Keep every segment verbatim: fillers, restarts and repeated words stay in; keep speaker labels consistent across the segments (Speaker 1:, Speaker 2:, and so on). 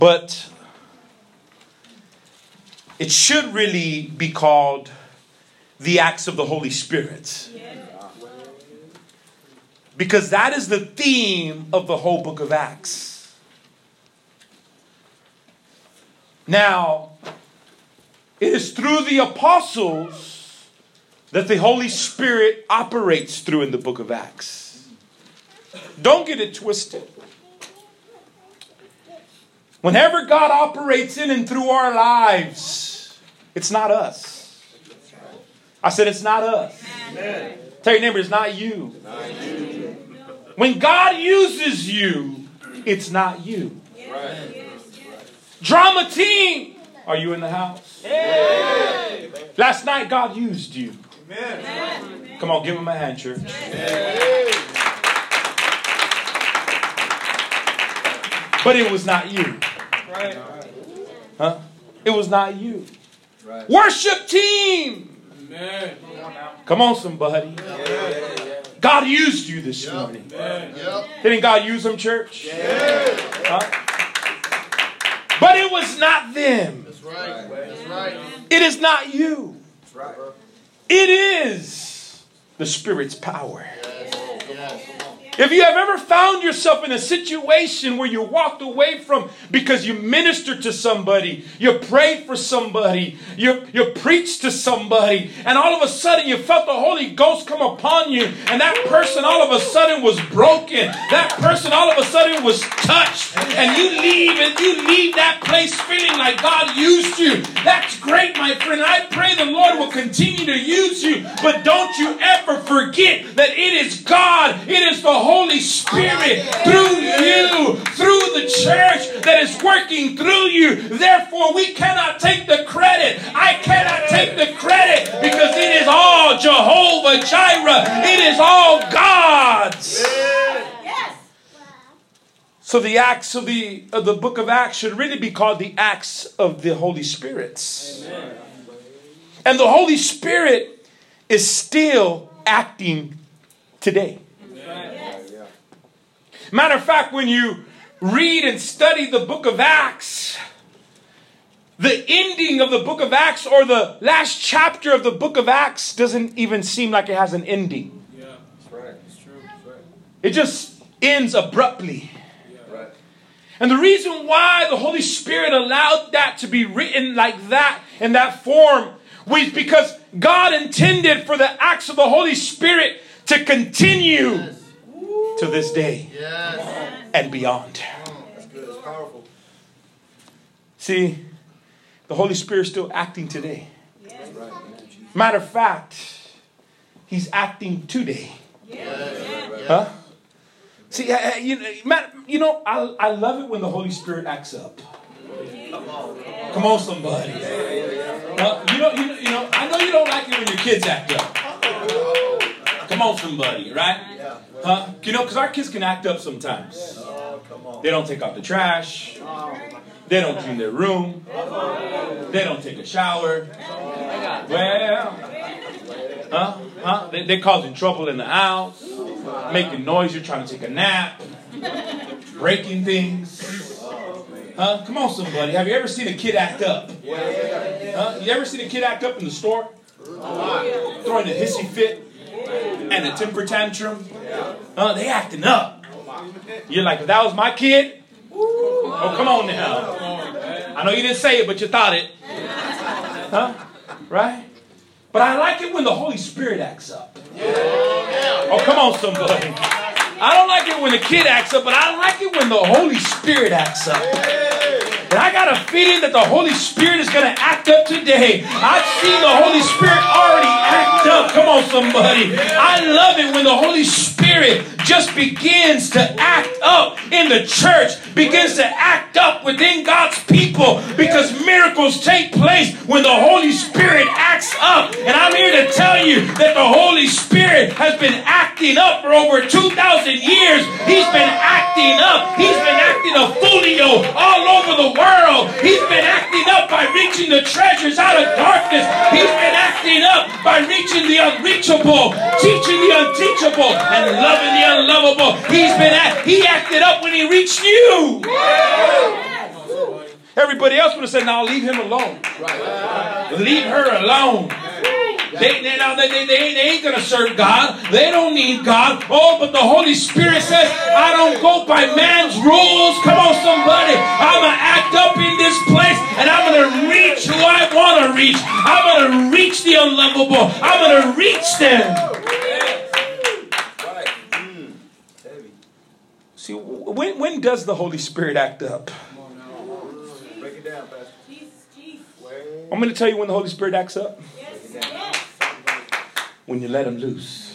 Speaker 1: But it should really be called the Acts of the Holy Spirit. Because that is the theme of the whole book of Acts. Now, it is through the apostles that the Holy Spirit operates through in the book of Acts. Don't get it twisted. Whenever God operates in and through our lives, it's not us. I said it's not us. Amen. Tell your neighbor, it's not you. It's not you. When God uses you, it's not you. Right. Drama team, are you in the house? Yeah. Last night God used you. Amen. Come on, give him a hand, church. Yeah. But it was not you. Right. Huh? It was not you. Right. Worship team. Amen. Come on, somebody. Yeah. God used you this yep. morning. Yep. Didn't God use them, church? Yeah. Huh? But it was not them. That's right. That's right. It is not you. That's right. It is the Spirit's power. Yes. Yes. If you have ever found yourself in a situation where you walked away from because you ministered to somebody, you prayed for somebody, you, you preached to somebody, and all of a sudden you felt the Holy Ghost come upon you, and that person all of a sudden was broken, that person all of a sudden was touched, and you leave and you leave that place feeling like God used you. That's great, my friend. I pray the Lord will continue to use you, but don't you ever forget that it is God, it is the Holy Spirit through you, through the church that is working through you. Therefore, we cannot take the credit. I cannot take the credit because it is all Jehovah Jireh. It is all God's. Yes. So the Acts of the of the book of Acts should really be called the Acts of the Holy Spirit. Amen. And the Holy Spirit is still acting today. Matter of fact, when you read and study the book of Acts, the ending of the book of Acts or the last chapter of the book of Acts doesn't even seem like it has an ending. Yeah, that's right. It's true. That's right. It just ends abruptly. Yeah. Right. And the reason why the Holy Spirit allowed that to be written like that in that form was because God intended for the acts of the Holy Spirit to continue. Yes. To this day yes. and beyond. Oh, that's good. It's powerful. See, the Holy Spirit is still acting today. Yes. Matter of fact, He's acting today. Yes. Huh? See, uh, you know, you know I, I love it when the Holy Spirit acts up. Come on, come on somebody. Uh, you know, you know, you know. I know you don't like it when your kids act up. Come on, somebody, right? Huh? You know, because our kids can act up sometimes. They don't take out the trash. They don't clean their room. They don't take a shower. Well, huh? Huh? They, they're causing trouble in the house, making noise. You're trying to take a nap, breaking things. Huh? Come on, somebody. Have you ever seen a kid act up? Huh? You ever seen a kid act up in the store? Throwing a hissy fit and a temper tantrum? Uh, they acting up. You're like, if that was my kid? Oh, come on now. I know you didn't say it, but you thought it. Huh? Right? But I like it when the Holy Spirit acts up. Oh, come on, somebody. I don't like it when the kid acts up, but I like it when the Holy Spirit acts up. And I got a feeling that the Holy Spirit is going to act up today. I've seen the Holy Spirit already act up. Come on, somebody. I love it when the Holy Spirit just begins to act up in the church, begins to act up within God's people, because miracles take place when the Holy Spirit acts up. And I'm here to tell you that the Holy Spirit has been acting up for over two thousand years. He's been acting up. He's been acting a folio all over the world. He's been acting up by reaching the treasures out of darkness. He's been acting up by reaching the unreachable, teaching the unteachable, and loving the unlovable. He's been at, he acted up when he reached you. everybody else would have said, "No, leave him alone. Right. Leave her alone." They, they, they, they, they ain't, they ain't going to serve God. They don't need God. Oh, but the Holy Spirit says, I don't go by man's rules. Come on, somebody. I'm going to act up in this place, and I'm going to reach who I want to reach. I'm going to reach the unlovable. I'm going to reach them. See, when, when does the Holy Spirit act up?
Speaker 2: Break it down, Pastor.
Speaker 1: I'm going to tell you when the Holy Spirit acts up. When you let him loose.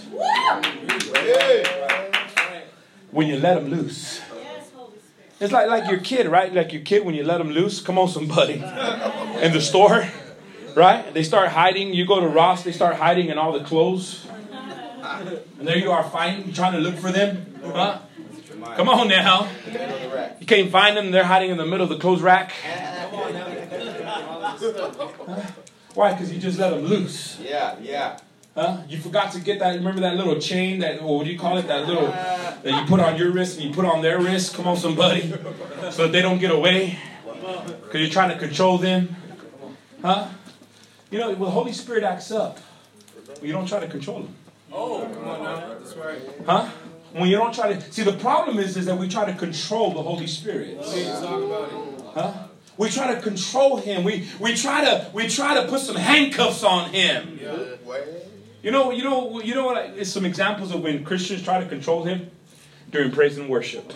Speaker 1: When you let him loose. It's like, like your kid, right? Like your kid when you let him loose. Come on, somebody. In the store, right? They start hiding. You go to Ross, they start hiding in all the clothes. And there you are fighting, trying to look for them. Huh? Come on now. You can't find them. They're hiding in the middle of the clothes rack. Why? Because you just let them loose.
Speaker 2: Yeah, yeah.
Speaker 1: Huh? You forgot to get that. Remember that little chain, that, or what do you call it? That little that you put on your wrist and you put on their wrist. Come on, somebody, so that they don't get away. Because you're trying to control them. Huh? You know, well, the Holy Spirit acts up. Well, you don't try to control them.
Speaker 2: Oh, come on now. That's right.
Speaker 1: Huh? When you don't try to see, the problem is, is that we try to control the Holy Spirit. Huh? We try to control him. We we try to we try to put some handcuffs on him. You know, you know, you know what? It's some examples of when Christians try to control him during praise and worship.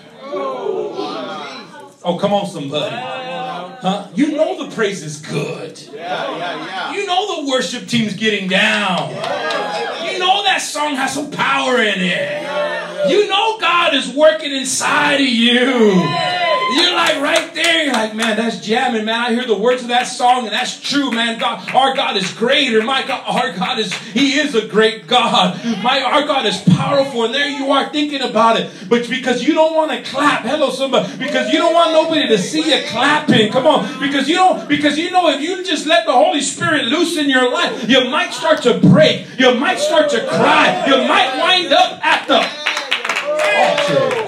Speaker 1: Oh, come on, somebody. Huh? You know the praise is good.
Speaker 2: Yeah, yeah, yeah.
Speaker 1: You know the worship team's getting down. You know that song has some power in it. You know God is working inside of you. You're like right there. You're like, man, that's jamming, man. I hear the words of that song, and that's true, man. God, our God is greater. My God, our God is, He is a great God. My, our God is powerful, and there you are thinking about it. But because you don't want to clap, hello, somebody, because you don't want nobody to see you clapping. Come on, because you don't, because you know if you just let the Holy Spirit loose in your life, you might start to break. You might start to cry. You might wind up at the altar.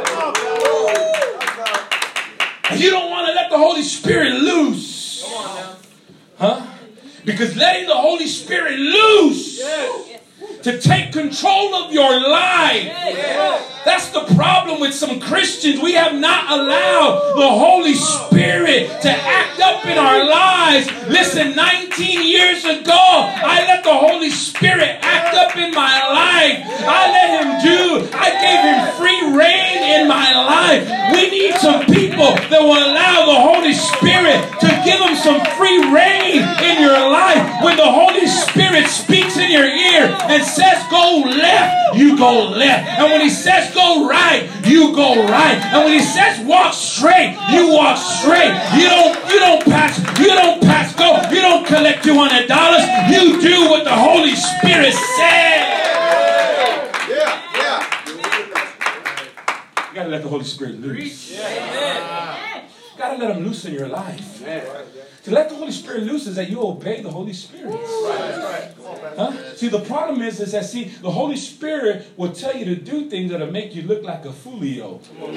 Speaker 1: And you don't want to let the Holy Spirit loose. Huh? Because letting the Holy Spirit loose to take control of your life. That's the problem with some Christians. We have not allowed the Holy Spirit to act up in our lives. Listen, nineteen years ago, I let the Holy Spirit act up in my life. I let Him do. I gave Him free reign in my life. We need some people that will allow the Holy Spirit to give them some free reign in your life. When the Holy Spirit speaks in your ear and says go left, you go left. And when He says go right, you go right. And when He says walk straight, you walk straight. You don't you don't pass you don't pass go. You don't collect two hundred dollars. You do what the Holy Spirit says.
Speaker 2: Yeah, yeah.
Speaker 1: You gotta let the Holy Spirit loose. Yeah. You gotta let Him loose in your life. To let the Holy Spirit loose is that you obey the Holy Spirit. Huh? See, the problem is, is that, see, the Holy Spirit will tell you to do things that'll make you look like a foolio.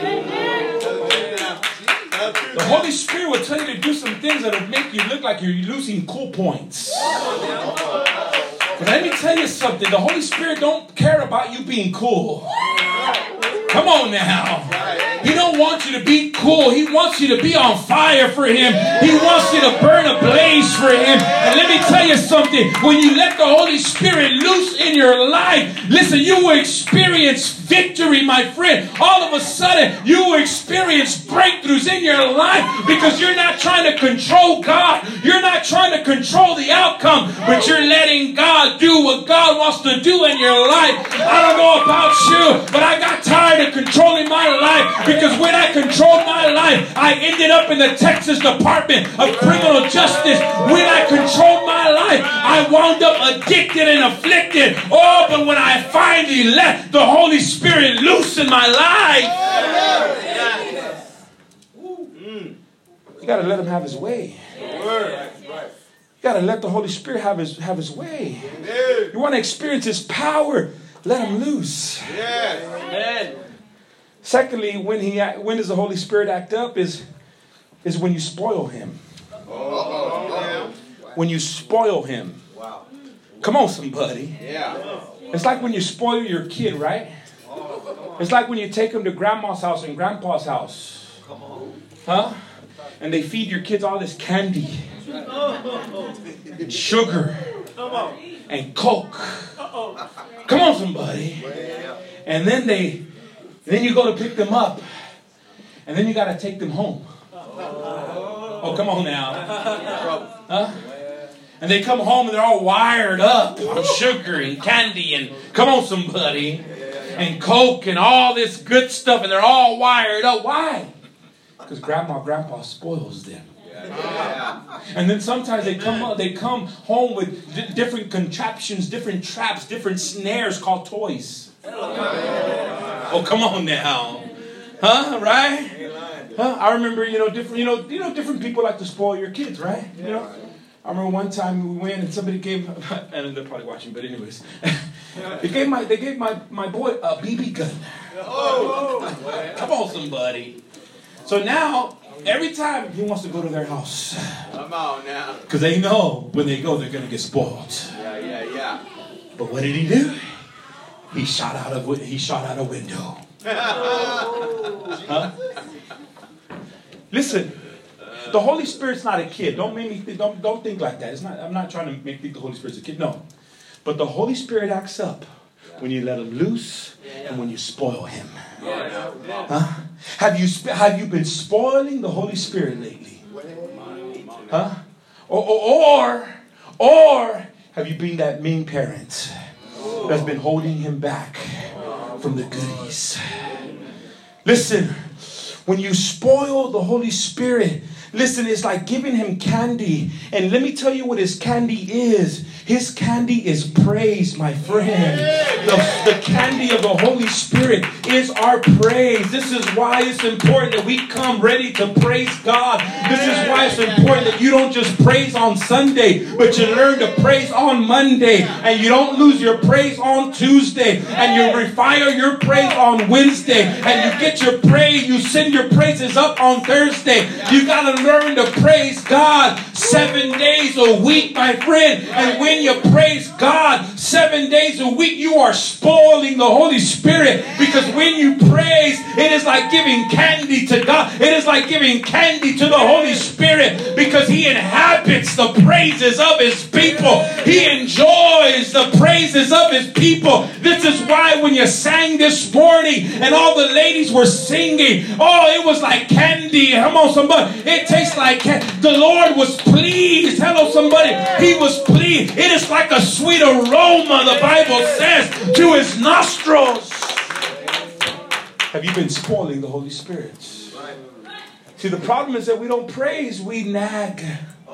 Speaker 1: The Holy Spirit will tell you to do some things that'll make you look like you're losing cool points. But let me tell you something. The Holy Spirit don't care about you being cool. Come on now. He don't want you to be cool. He wants you to be on fire for Him. He wants you to burn a blaze for Him. And let me tell you something. When you let the Holy Spirit loose in your life, listen, you will experience victory, my friend. All of a sudden, you will experience breakthroughs in your life because you're not trying to control God. You're not trying to control the outcome, but you're letting God do what God wants to do in your life. I don't know about you, but I got tired of controlling my life. Because when I controlled my life, I ended up in the Texas Department of Criminal Justice. When I controlled my life, I wound up addicted and afflicted. Oh, but when I finally let the Holy Spirit loose in my life, you got to let Him have His way. You got to let the Holy Spirit have His, have his way. You want to experience His power, let Him loose.
Speaker 2: Yes.
Speaker 1: Secondly, when he when does the Holy Spirit act up is is when you spoil him.
Speaker 2: Oh,
Speaker 1: When you spoil him.
Speaker 2: wow.
Speaker 1: Come on, somebody.
Speaker 2: Yeah.
Speaker 1: It's like when you spoil your kid, right? It's like when you take them to grandma's house and grandpa's house. Huh? And they feed your kids all this candy. And sugar. And Coke. Come on, somebody. And then they, then you go to pick them up. And then you got to take them home. Oh, come on now. Huh? And they come home and they're all wired up on sugar and candy and come on somebody. And Coke and all this good stuff, and they're all wired up. Why? Because grandma and grandpa spoils them. And then sometimes they come they come home with d- different contraptions, different traps, different snares called toys. Oh, come on now. Huh? Right? Huh? I remember, you know, different, you know, you know, different people like to spoil your kids, right? You know, I remember one time we went and somebody gave, and they're probably watching, but anyways, they gave my, they gave my, my boy a B B gun. Oh, come on, somebody. So now, every time he wants to go to their house,
Speaker 2: Come on now.
Speaker 1: because they know when they go, they're gonna get spoiled.
Speaker 2: Yeah, yeah, yeah.
Speaker 1: But what did he do? He shot out of he shot out a window. Huh? Listen, the Holy Spirit's not a kid. Don't make me think, don't don't think like that. It's not. I'm not trying to make think the Holy Spirit's a kid. No, but the Holy Spirit acts up when you let him loose and when you spoil him. Huh? Have you sp- have you been spoiling the Holy Spirit lately? Huh? Or or or, or have you been that mean parent that's been holding him back from the goodies? Listen, when you spoil the Holy Spirit, listen, it's like giving him candy. And let me tell you what his candy is. His candy is praise, my friend. The, the candy of the Holy Spirit is our praise. This is why it's important that we come ready to praise God. This is why it's important that you don't just praise on Sunday, but you learn to praise on Monday. And you don't lose your praise on Tuesday. And you refire your praise on Wednesday. And you get your praise, you send your praises up on Thursday. You got to learn to praise God seven days a week, my friend. And when you praise God seven days a week, you are spoiling the Holy Spirit. Because when you praise, it is like giving candy to God. It is like giving candy to the Holy Spirit, because he inhabits the praises of his people. He enjoys the praises of his people. This is why when you sang this morning and all the ladies were singing, oh, it was like candy. Come on, somebody. It tastes like candy. The Lord was pleased. Hello, somebody. He was pleased. It is like a sweet aroma, the Bible says, to his nostrils. Have you been spoiling the Holy Spirit? See, the problem is that we don't praise, we nag.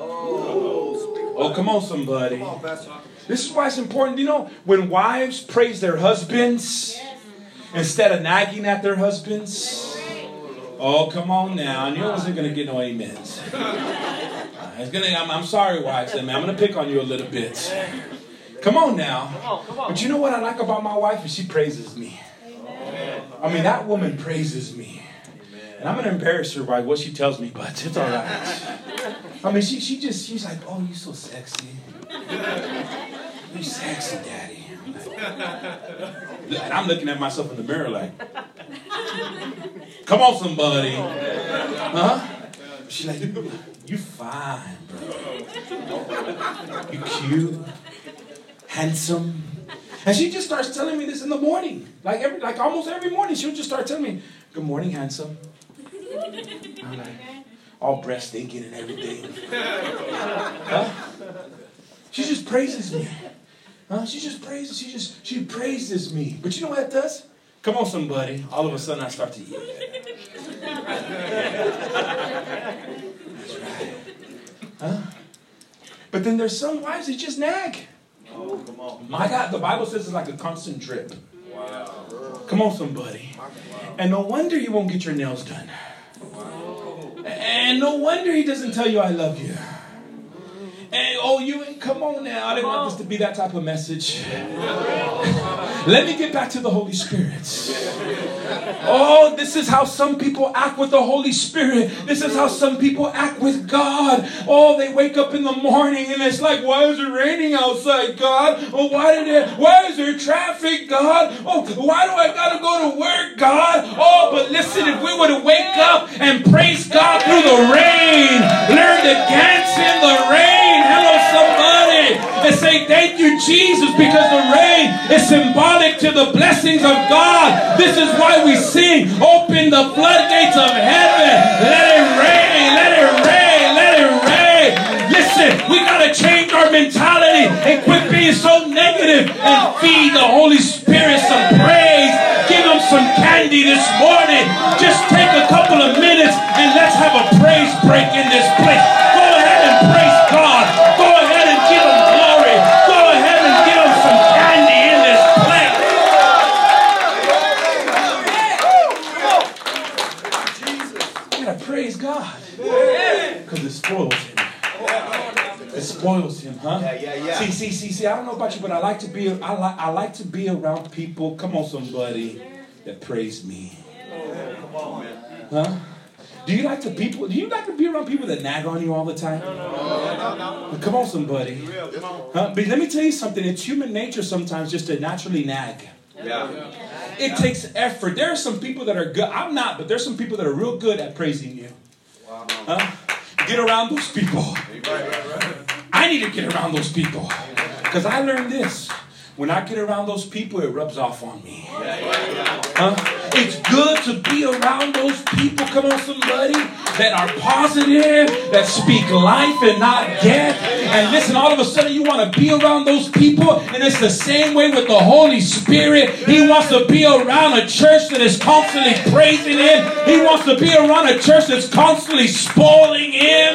Speaker 1: Oh, come on, somebody. This is why it's important. You know, when wives praise their husbands instead of nagging at their husbands. Oh, come on now. I knew I wasn't going to get no amens. It's gonna, I'm, I'm sorry, wives. I'm going to pick on you a little bit. Come on now. But you know what I like about my wife is she praises me. I mean, that woman praises me. And I'm going to embarrass her by what she tells me, but it's all right. I mean, she she just, she's like, oh, you're so sexy. You're sexy, Daddy. And I'm looking at myself in the mirror like, come on, somebody. Huh? She's like, you fine, bro. You cute, handsome. And she just starts telling me this in the morning. Like every, like almost every morning, she'll just start telling me, good morning, handsome. I'm like, all breast stinking and everything. Huh? She just praises me. Huh? She just praises, she just, she praises me. But you know what that does? Come on, somebody. All of a sudden, I start to yell. That's right. Huh? But then there's some wives that just nag.
Speaker 2: Oh, come on.
Speaker 1: My God, the Bible says it's like a constant drip.
Speaker 2: Wow.
Speaker 1: Come on, somebody. And no wonder you won't get your nails done. And no wonder he doesn't tell you I love you. And oh, you ain't, come on now. I didn't want this to be that type of message. Let me get back to the Holy Spirit. Oh, this is how some people act with the Holy Spirit. This is how some people act with God. Oh, they wake up in the morning and it's like, why is it raining outside, God? Oh, why did it, why is there traffic, God? Oh, why do I gotta go to work, God? Oh, but listen, if we were to wake up and praise God through the rain, learn to dance in the rain. Hello, somebody. And say, thank you, Jesus, because the rain is symbolic to the blessings of God. This is why we sing, open the floodgates of heaven. Let it rain, let it rain, let it rain. Listen, we got to change our mentality and quit being so negative and feed the Holy Spirit some praise. Give him some candy this morning. Just take a couple of minutes and let's have a praise break in this place. Go ahead and praise God. Go ahead and give him glory. Go ahead and give him some candy in this place. You gotta praise God. Because it spoils him. It spoils him, huh?
Speaker 2: Yeah, yeah, yeah.
Speaker 1: See, see, see, see, I don't know about you, but I like to be I like I like to be around people. Come on, somebody, that praise me.
Speaker 2: Come on, man.
Speaker 1: Huh? Do you like to people? Do you like to be around people that nag on you all the time?
Speaker 2: No, no, no.
Speaker 1: Come on, somebody. Huh? But let me tell you something. It's human nature sometimes just to naturally nag.
Speaker 2: Yeah.
Speaker 1: It takes effort. There are some people that are good. I'm not, but there's some people that are real good at praising you. Huh? Get around those people. I need to get around those people. Because I learned this. When I get around those people, it rubs off on me. Huh? It's good to be around those people, come on somebody, that are positive, that speak life and not death. And listen, all of a sudden you want to be around those people, and it's the same way with the Holy Spirit. He wants to be around a church that is constantly praising Him. He wants to be around a church that's constantly spoiling Him.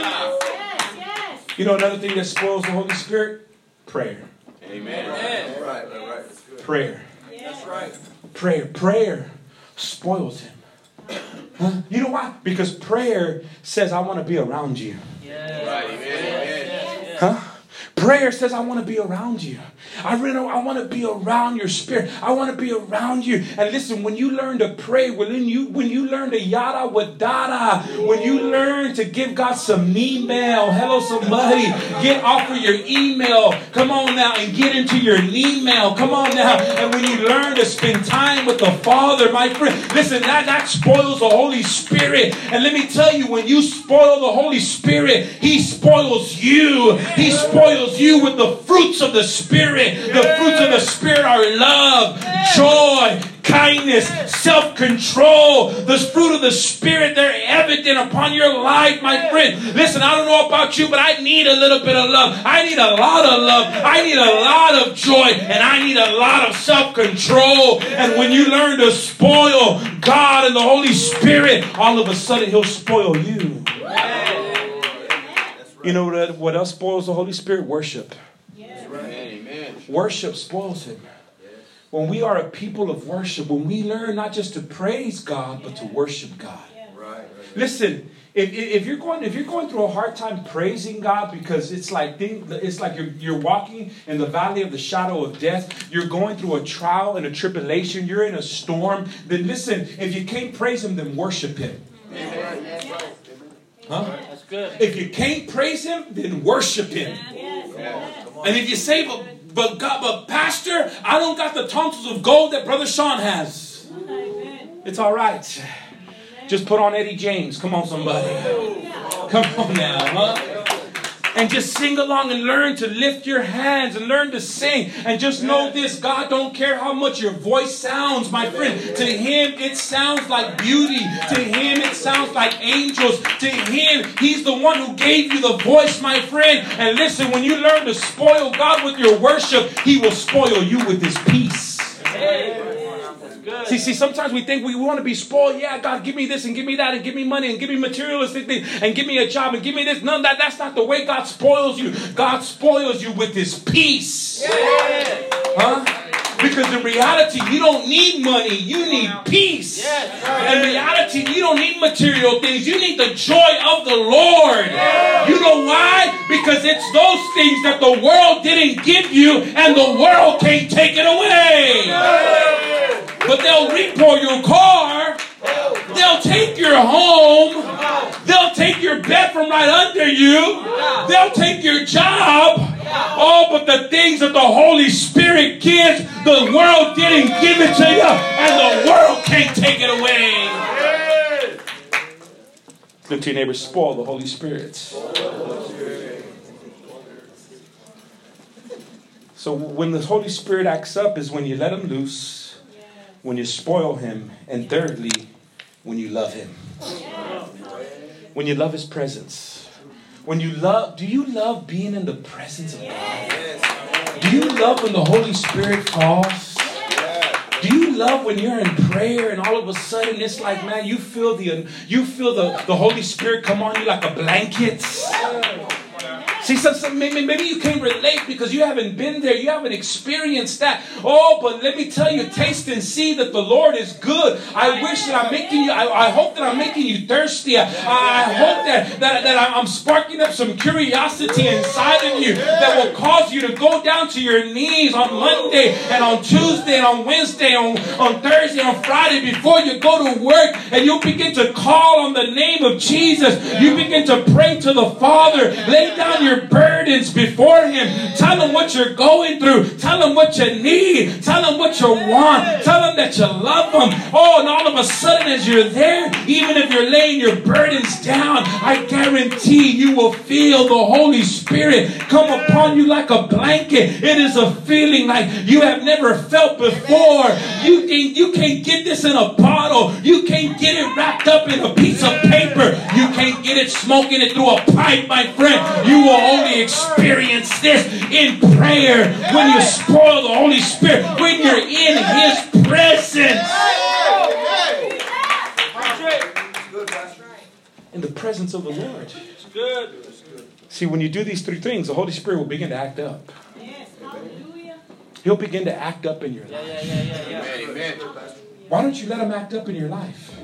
Speaker 1: You know another thing that spoils the Holy Spirit? Prayer.
Speaker 2: Amen. Right, right, right.
Speaker 1: Prayer.
Speaker 2: That's right.
Speaker 1: Prayer. Prayer spoils him. Huh? You know why? Because prayer says, I want to be around you.
Speaker 2: Yes. Right, amen, amen.
Speaker 1: Huh? Prayer says, I want to be around you. I really, I want to be around your spirit. I want to be around you. And listen, when you learn to pray, when you when you learn to yada wadada, when you learn to give God some email, hello somebody, get off of your email. Come on now and get into your email. Come on now. And when you learn to spend time with the Father, my friend, listen, that, that spoils the Holy Spirit. And let me tell you, when you spoil the Holy Spirit, He spoils you. He spoils you with the fruits of the Spirit. The fruits of the Spirit are love, joy, kindness, self-control. The fruit of the Spirit, they're evident upon your life, my friend. Listen, I don't know about you, but I need a little bit of love. I need a lot of love. I need a lot of joy. And I need a lot of self-control. And when you learn to spoil God and the Holy Spirit, all of a sudden He'll spoil you. You know what, what else spoils the Holy Spirit? Worship.
Speaker 2: Amen.
Speaker 1: Worship spoils Him. When we are a people of worship, when we learn not just to praise God, but to worship God.
Speaker 2: Right.
Speaker 1: Listen, if, if you're going if you're going through a hard time praising God because it's like it's like you're you're walking in the valley of the shadow of death, you're going through a trial and a tribulation, you're in a storm, then listen, if you can't praise Him, then worship Him. Huh?
Speaker 3: That's good.
Speaker 1: If you can't praise Him, then worship Him. And if you say, but, but God, but Pastor, I don't got the tonsils of gold that Brother Sean has. It's all right. Just put on Eddie James. Come on, somebody. Come on now, huh? And just sing along and learn to lift your hands and learn to sing. And just know this, God don't care how much your voice sounds, my friend. To Him, it sounds like beauty. To Him, it sounds like angels. To Him, He's the one who gave you the voice, my friend. And listen, when you learn to spoil God with your worship, He will spoil you with His peace. See, see, sometimes we think we want to be spoiled. Yeah, God, give me this and give me that and give me money and give me materialistic things and give me a job and give me this. None of that. That's not the way God spoils you. God spoils you with His peace. Yeah. Huh? Because in reality, you don't need money. You need peace. Yes. In reality, you don't need material things. You need the joy of the Lord. Yeah. You know why? Because it's those things that the world didn't give you, and the world can't take it away. But they'll repo your car. They'll take your home. They'll take your bed from right under you. They'll take your job. Oh, but the things that the Holy Spirit gives, the world didn't give it to you, and the world can't take it away. Look to your neighbor, spoil the Holy Spirit. So when the Holy Spirit acts up is when you let him loose, when you spoil him, and thirdly, when you love him. When you love his presence. When you love, do you love being in the presence of God? Do you love when the Holy Spirit falls? Do you love when you're in prayer and all of a sudden it's like, man, you feel the you feel the, the Holy Spirit come on you like a blanket? See, some, some, maybe, maybe you can't relate because you haven't been there. You haven't experienced that. Oh, but let me tell you, taste and see that the Lord is good. I wish that I'm making you, I, I hope that I'm making you thirsty. I, I hope that, that, that I'm sparking up some curiosity inside of you that will cause you to go down to your knees on Monday and on Tuesday and on Wednesday, on, on Thursday, on Friday before you go to work, and you begin to call on the name of Jesus. You begin to pray to the Father. Lay down your burdens before him. Tell him what you're going through. Tell him what you need. Tell him what you want. Tell him that you love him. Oh, and all of a sudden as you're there, even if you're laying your burdens down, I guarantee you will feel the Holy Spirit come upon you like a blanket. It is a feeling like you have never felt before. You can't, you can't get this in a bottle. You can't get it wrapped up in a piece of paper. You can't get it smoking it through a pipe, my friend. You will only experience this in prayer when you spoil the Holy Spirit, when you're in his presence. In the presence of the Lord. See, when you do these three things, the Holy Spirit will begin to act up. He'll begin to act up in your life. Why don't you let him act up in your life?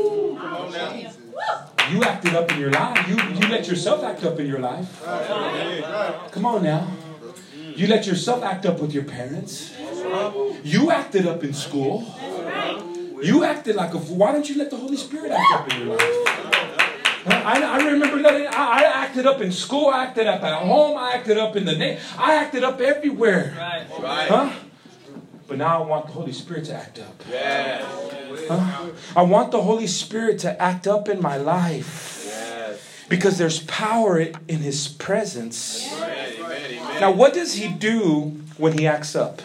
Speaker 1: You acted up in your life. You, you let yourself act up in your life. Come on now. You let yourself act up with your parents. You acted up in school. You acted like a fool. Why don't you let the Holy Spirit act up in your life? I, I remember letting, I, I acted up in school. I acted up at home. I acted up in the name. I acted up everywhere. Huh? But now I want the Holy Spirit to act up. Yes. Huh? I want the Holy Spirit to act up in my life. Yes. Because there's power in his presence. Yes. Amen. Now, what does he do when he acts up?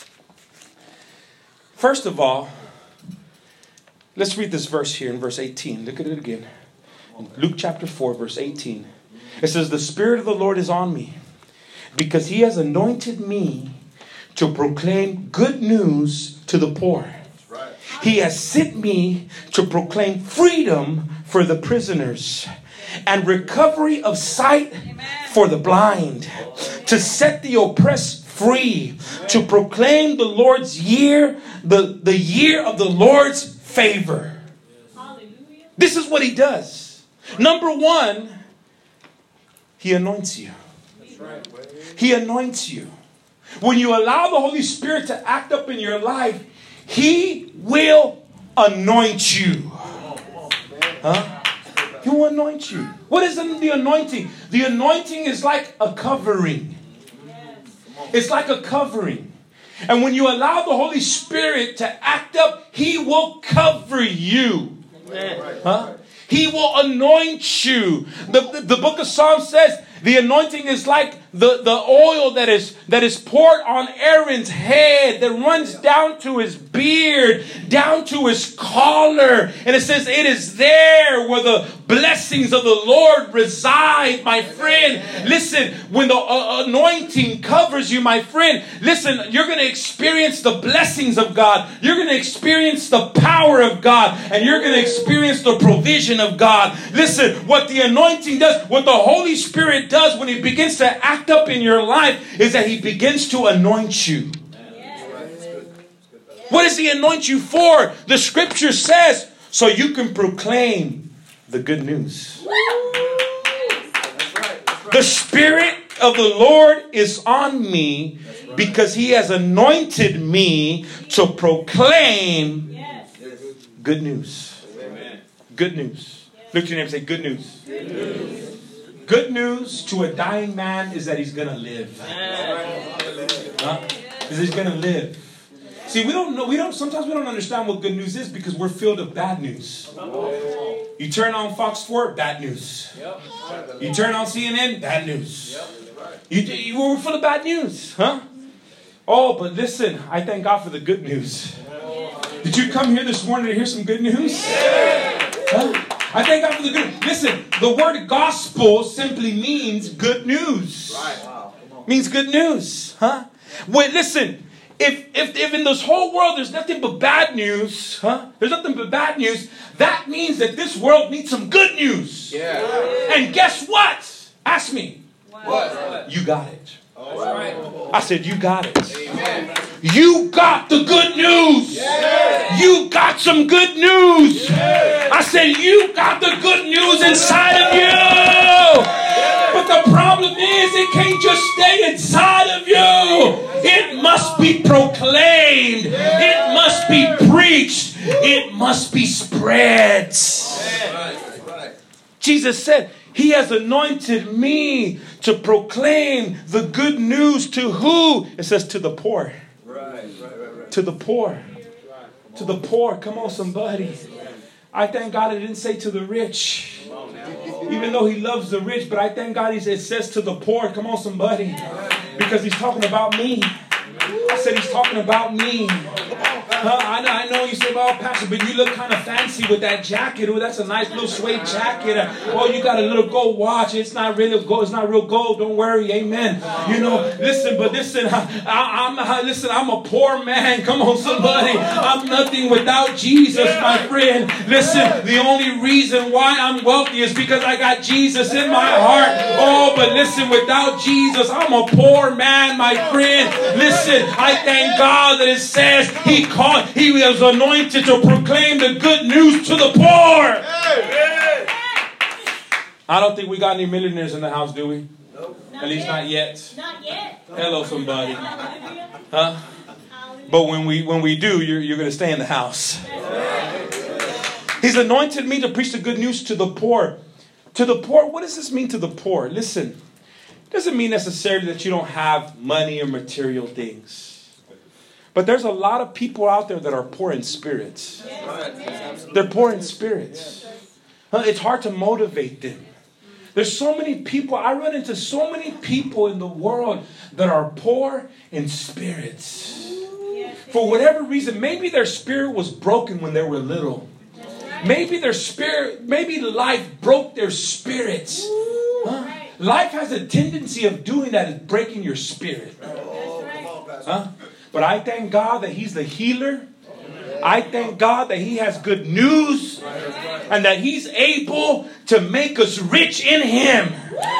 Speaker 1: First of all, let's read this verse here in verse eighteen. Look at it again. In Luke chapter four, verse eighteen. It says, "The Spirit of the Lord is on me, because he has anointed me to proclaim good news to the poor. Right. He has sent me to proclaim freedom for the prisoners and recovery of sight Amen. For the blind, to set the oppressed free, Amen. To proclaim the Lord's year, the, the year of the Lord's favor." Hallelujah. This is what he does. Number one, he anoints you. Right. He anoints you. When you allow the Holy Spirit to act up in your life, he will anoint you. Huh? He will anoint you. What is the anointing? The anointing is like a covering. It's like a covering. And when you allow the Holy Spirit to act up, he will cover you. Huh? He will anoint you. The, the, the book of Psalms says the anointing is like the, the oil that is that is poured on Aaron's head, that runs down to his beard, down to his collar. And it says it is there where the blessings of the Lord reside, my friend. Listen, when the uh, anointing covers you, my friend, listen, you're going to experience the blessings of God. You're going to experience the power of God. And you're going to experience the provision of God. Listen, what the anointing does, what the Holy Spirit does when he begins to act up in your life, is that he begins to anoint you. What does he anoint you for? The scripture says, so you can proclaim the good news. The Spirit of the Lord is on me because He has anointed me to proclaim good news. Good news. Look at your name and say, good news. Good news. Good news to a dying man is that he's going to live. Huh? Is he's going to live. See, we don't know. We don't. Sometimes we don't understand what good news is because we're filled with bad news. You turn on Fox four, bad news. You turn on C N N, bad news. You, you we're full of bad news, huh? Oh, but listen, I thank God for the good news. Did you come here this morning to hear some good news? Huh? I thank God for the good. Listen, the word gospel simply means good news. Means good news, huh? Wait, listen. If, if, if in this whole world there's nothing but bad news, huh? There's nothing but bad news, that means that this world needs some good news. Yeah. And guess what? Ask me. What? You got it. Oh. I said, you got it. Amen. You got the good news. Yeah. You got some good news. Yeah. I said, you got the good news inside of you. Yeah. But the problem is, it can't just stay inside of you. It must be proclaimed. It must be preached. It must be spread. Jesus said, He has anointed me to proclaim the good news to who? It says to the poor. Right, right, right, right. To the poor. To the poor. Come on, somebody. I thank God it didn't say to the rich. Even though He loves the rich, but I thank God it says to the poor. Come on, somebody. Because He's talking about me. I said He's talking about me. Huh? I know, I know you say, well, Pastor, but you look kind of fancy with that jacket. Oh, that's a nice little suede jacket. Oh, you got a little gold watch. It's not really gold. It's not real gold. Don't worry. Amen. You know, listen, but listen, I, I'm, I, listen, I'm a poor man. Come on, somebody. I'm nothing without Jesus, my friend. Listen, the only reason why I'm wealthy is because I got Jesus in my heart. Oh, but listen, without Jesus, I'm a poor man, my friend. Listen, I thank God that it says He called. He was anointed to proclaim the good news to the poor. I don't think we got any millionaires in the house, do we? Nope. At least not yet. Not yet. Hello, somebody. Huh? But when we when we do, you're you're going to stay in the house. He's anointed me to preach the good news to the poor. To the poor, what does this mean to the poor? Listen, it doesn't mean necessarily that you don't have money or material things. But there's a lot of people out there that are poor in spirits. They're poor in spirits. It's hard to motivate them. There's so many people, I run into so many people in the world that are poor in spirits. For whatever reason, maybe their spirit was broken when they were little. Maybe their spirit, maybe life broke their spirits. Huh? Life has a tendency of doing that, is breaking your spirit. Huh? But I thank God that He's the healer. I thank God that He has good news. And that He's able to make us rich in Him.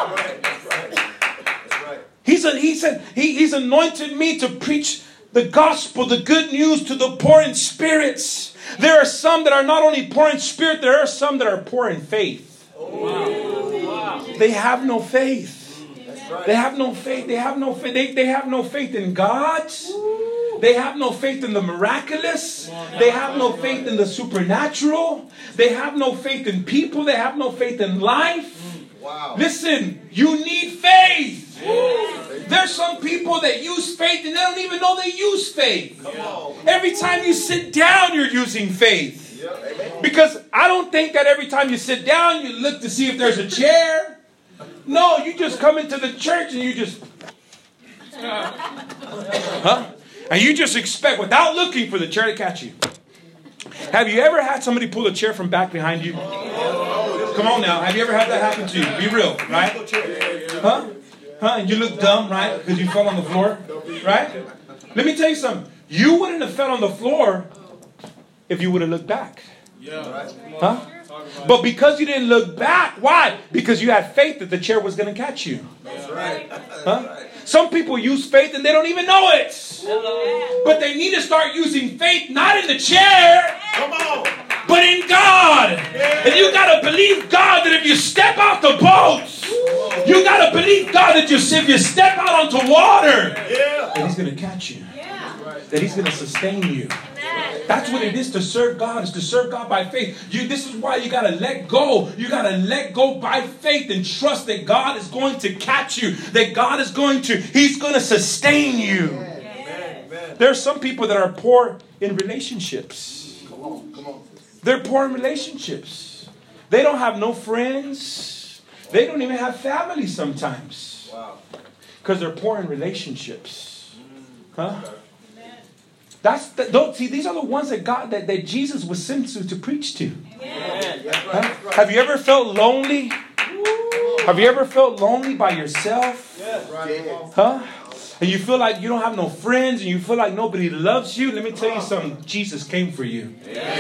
Speaker 1: He's a, he said, he, He's anointed me to preach the gospel, the good news to the poor in spirits. There are some that are not only poor in spirit, there are some that are poor in faith. They have no faith. They have no faith. They have no faith. They, they have no faith in God. They have no faith in the miraculous. They have no faith in the supernatural. They have no faith in people. They have no faith in life. Wow. Listen, you need faith. There's some people that use faith and they don't even know they use faith. Every time you sit down, you're using faith. Because I don't think that every time you sit down, you look to see if there's a chair. No, you just come into the church and you just... Huh? And you just expect, without looking for the chair to catch you. Have you ever had somebody pull a chair from back behind you? Come on now. Have you ever had that happen to you? Be real, right? Huh? Huh? And you look dumb, right? Because you fell on the floor, right? Let me tell you something. You wouldn't have fell on the floor if you would have looked back. Huh? But because you didn't look back, why? Because you had faith that the chair was going to catch you. Huh? Some people use faith and they don't even know it. But they need to start using faith not in the chair, but in God. And you got to believe God that if you step out the boat, You got to believe God that you, if you step out onto water,
Speaker 2: Yeah.
Speaker 1: that He's going to catch you.
Speaker 3: Yeah.
Speaker 1: That He's going to sustain you. That's what it is to serve God, is to serve God by faith. You, this is why you got to let go. You got to let go by faith and trust that God is going to catch you. That God is going to, He's going to sustain you.
Speaker 2: Amen. Amen.
Speaker 1: There are some people that are poor in relationships.
Speaker 2: Come on. Come on.
Speaker 1: They're poor in relationships. They don't have no friends. They don't even have family sometimes.
Speaker 2: Wow.
Speaker 1: Because they're poor in relationships. Huh? That's the, don't see, these are the ones that God that, that Jesus was sent to to preach to.
Speaker 2: Amen. That's right.
Speaker 1: Huh?
Speaker 2: That's right.
Speaker 1: Have you ever felt lonely? Have you ever felt lonely by yourself?
Speaker 2: Yes. Right.
Speaker 1: Huh? And you feel like you don't have no friends and you feel like nobody loves you? Let me tell you something. Jesus came for you.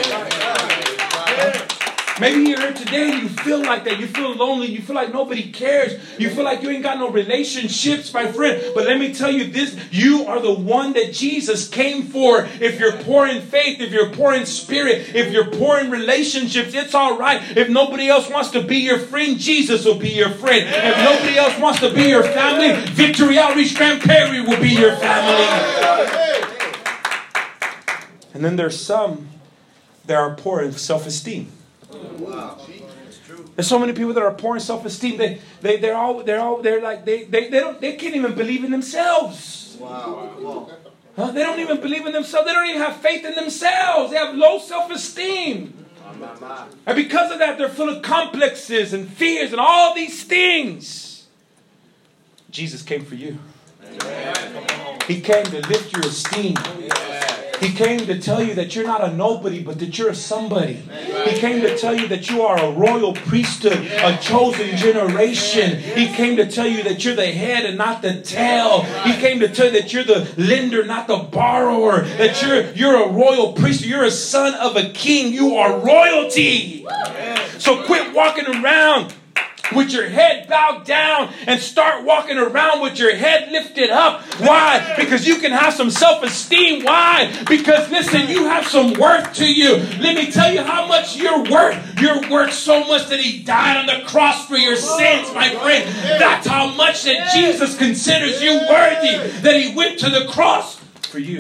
Speaker 2: Amen.
Speaker 1: Maybe you're here today and you feel like that. You feel lonely. You feel like nobody cares. You feel like you ain't got no relationships, my friend. But let me tell you this. You are the one that Jesus came for. If you're poor in faith, if you're poor in spirit, if you're poor in relationships, it's all right. If nobody else wants to be your friend, Jesus will be your friend. If nobody else wants to be your family, Victory Outreach Grand Prairie will be your family. And then there's some that are poor in self-esteem.
Speaker 2: Wow. That's true.
Speaker 1: There's so many people that are poor in self-esteem. They they they're all they're all they're like they they, they don't they can't even believe in themselves.
Speaker 2: Wow. Come on.
Speaker 1: Huh? They don't even believe in themselves. They don't even have faith in themselves. They have low self-esteem.
Speaker 2: My, my, my.
Speaker 1: And because of that, they're full of complexes and fears and all these things. Jesus came for you.
Speaker 2: Amen.
Speaker 1: He came to lift your esteem. He came to tell you that you're not a nobody, but that you're a somebody. He came to tell you that you are a royal priesthood, a chosen generation. He came to tell you that you're the head and not the tail. He came to tell you that you're the lender, not the borrower. That you're, you're a royal priesthood. You're a son of a king. You are royalty. So quit walking around with your head bowed down and start walking around with your head lifted up. Why? Because you can have some self-esteem. Why? Because listen, you have some worth to you. Let me tell you how much you're worth. You're worth so much that He died on the cross for your sins, my friend. That's how much that Jesus considers you worthy, that He went to the cross for you.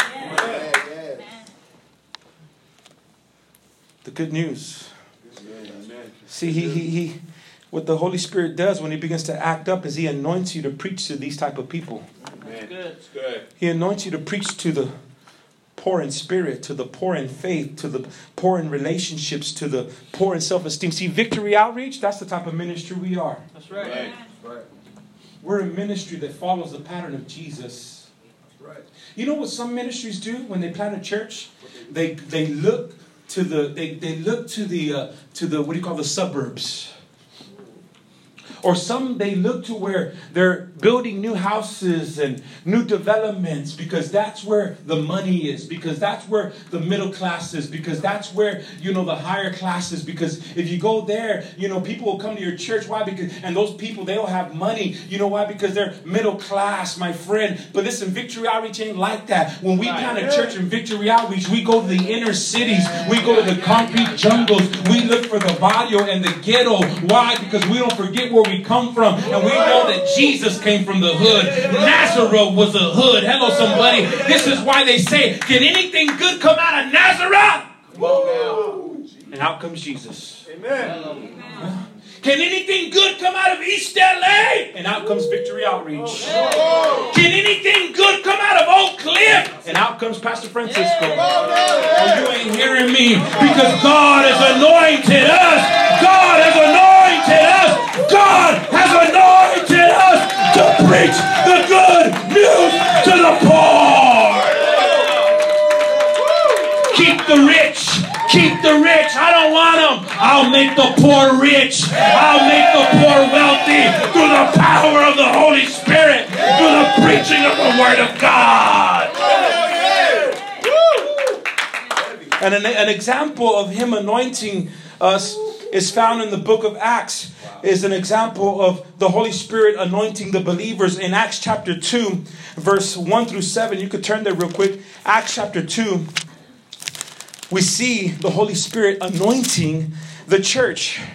Speaker 1: The good news. See, he he he what the Holy Spirit does when He begins to act up is He anoints you to preach to these type of people.
Speaker 2: Amen. Good. Good.
Speaker 1: He anoints you to preach to the poor in spirit, to the poor in faith, to the poor in relationships, to the poor in self-esteem. See, Victory Outreach, that's the type of ministry we are.
Speaker 2: That's right. Right. Right.
Speaker 1: We're a ministry that follows the pattern of Jesus.
Speaker 2: That's right.
Speaker 1: You know what some ministries do when they plant a church? They they look to the they, they look to the uh, to the what do you call the suburbs. Or some, they look to where they're building new houses and new developments because that's where the money is, because that's where the middle class is, because that's where, you know, the higher class is. Because if you go there, you know, people will come to your church. Why? Because, and those people, they don't have money. You know why? Because they're middle class, my friend. But listen, Victory Outreach ain't like that. When we plant a church in Victory Outreach, we go to the inner cities. We go to the concrete jungles. We look for the barrio and the ghetto. Why? Because we don't forget where we come from, and we know that Jesus came from the hood. Nazareth was a hood. Hello, somebody. This is why they say, "Can anything good come out of Nazareth?"
Speaker 2: Come on now.
Speaker 1: And out comes Jesus.
Speaker 2: Amen.
Speaker 1: Can anything good come out of East L A? And out comes Victory Outreach. Can anything good come out of Oak Cliff? And out comes Pastor Francisco. Oh, you ain't hearing me, because God has anointed us. God has anointed us. God has anointed us to preach the good news to the poor. Keep the rich. Keep the rich. I don't want them. I'll make the poor rich. I'll make the poor wealthy through the power of the Holy Spirit, through the preaching of the Word of God. And an, an example of Him anointing us is found in the book of Acts. Is an example of the Holy Spirit anointing the believers in Acts chapter two, verse one through seven. You could turn there real quick. Acts chapter two. We see the Holy Spirit anointing the church.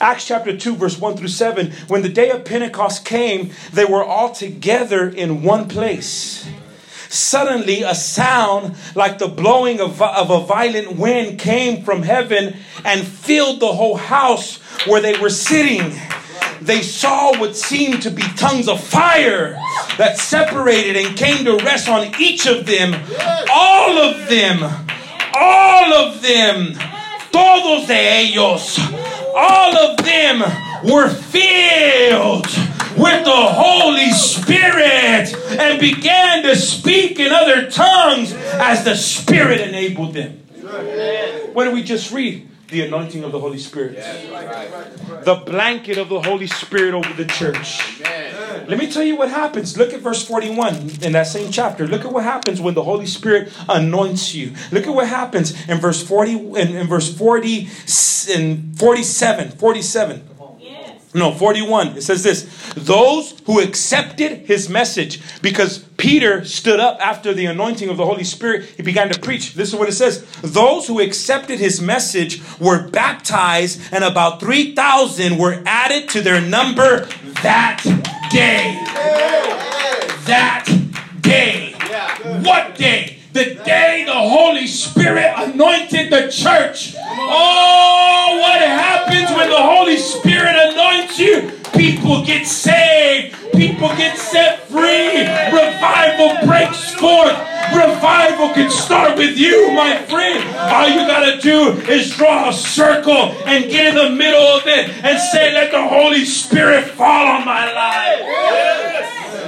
Speaker 1: Acts chapter two, verse one through seven. When the day of Pentecost came, they were all together in one place. Suddenly a sound like the blowing of, of a violent wind came from heaven and filled the whole house where they were sitting. They saw what seemed to be tongues of fire that separated and came to rest on each of them. All of them, all of them, todos de ellos, all of them were filled with the Holy Spirit and began to speak in other tongues as the Spirit enabled them. What did we just read? The anointing of the Holy Spirit. The blanket of the Holy Spirit over the church. Let me tell you what happens. Look at verse forty-one in that same chapter. Look at what happens when the Holy Spirit anoints you. Look at what happens in verse forty, in, in verse forty, in forty-seven, forty-seven. No, forty-one. It says this. Those who accepted his message, because Peter stood up after the anointing of the Holy Spirit. He began to preach. This is what it says. Those who accepted his message were baptized, and about three thousand were added to their number that day. That day. What day? The day the Holy Spirit anointed the church. Oh, what happens when the Holy Spirit anoints you? People get saved. People get set free. Revival breaks forth. Revival can start with you, my friend. All you got to do is draw a circle and get in the middle of it and say, let the Holy Spirit fall on my life. Yes.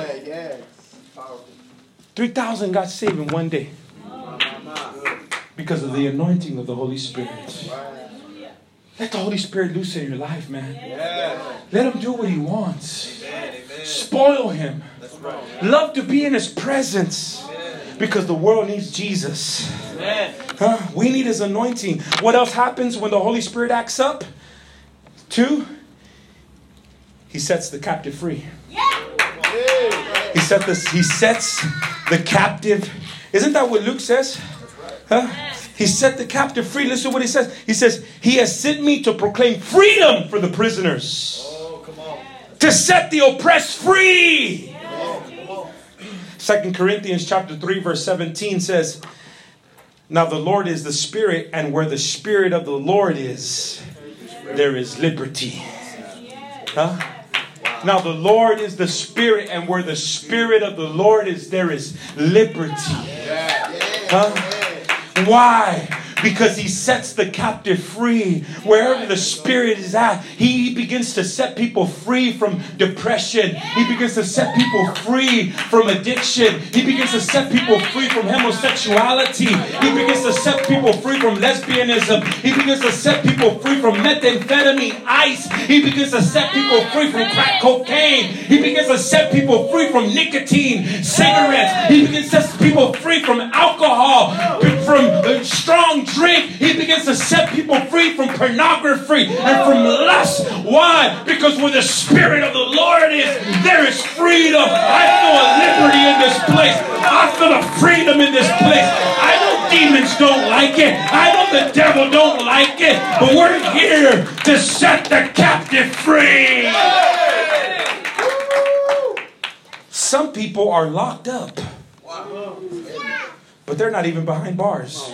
Speaker 1: three thousand got saved in one day because of the anointing of the Holy Spirit. Let the Holy Spirit loose in your life, man. Let him do what he wants. Spoil him. Love to be in his presence because the world needs Jesus. Huh? We need his anointing. What else happens when the Holy Spirit acts up? Two, he sets the captive free. He, set this, he sets the captive. Isn't that what Luke says? Huh? He set the captive free. Listen to what he says. He says, he has sent me to proclaim freedom for the prisoners. Oh, come on. To set the oppressed free. Yeah. Second Corinthians chapter three verse seventeen says, now the Lord is the Spirit, and where the Spirit of the Lord is, there is liberty. Huh? Now the Lord is the Spirit, and where the Spirit of the Lord is, there is liberty. Huh? Why? Because he sets the captive free. Wherever the Spirit is at, he begins to set people free from depression. He begins to set people free from addiction. He begins to set people free from homosexuality. He begins to set people free from lesbianism. He begins to set people free from methamphetamine, ice. He begins to set people free from crack cocaine. He begins to set people free from nicotine, cigarettes. He begins to set people free from alcohol, from strong drink. He begins to set people free from pornography and from lust. Why? Because where the Spirit of the Lord is, there is freedom. I feel a liberty in this place. I feel a freedom in this place. I know demons don't like it. I know the devil don't like it. But we're here to set the captive free. Some people are locked up, but they're not even behind bars.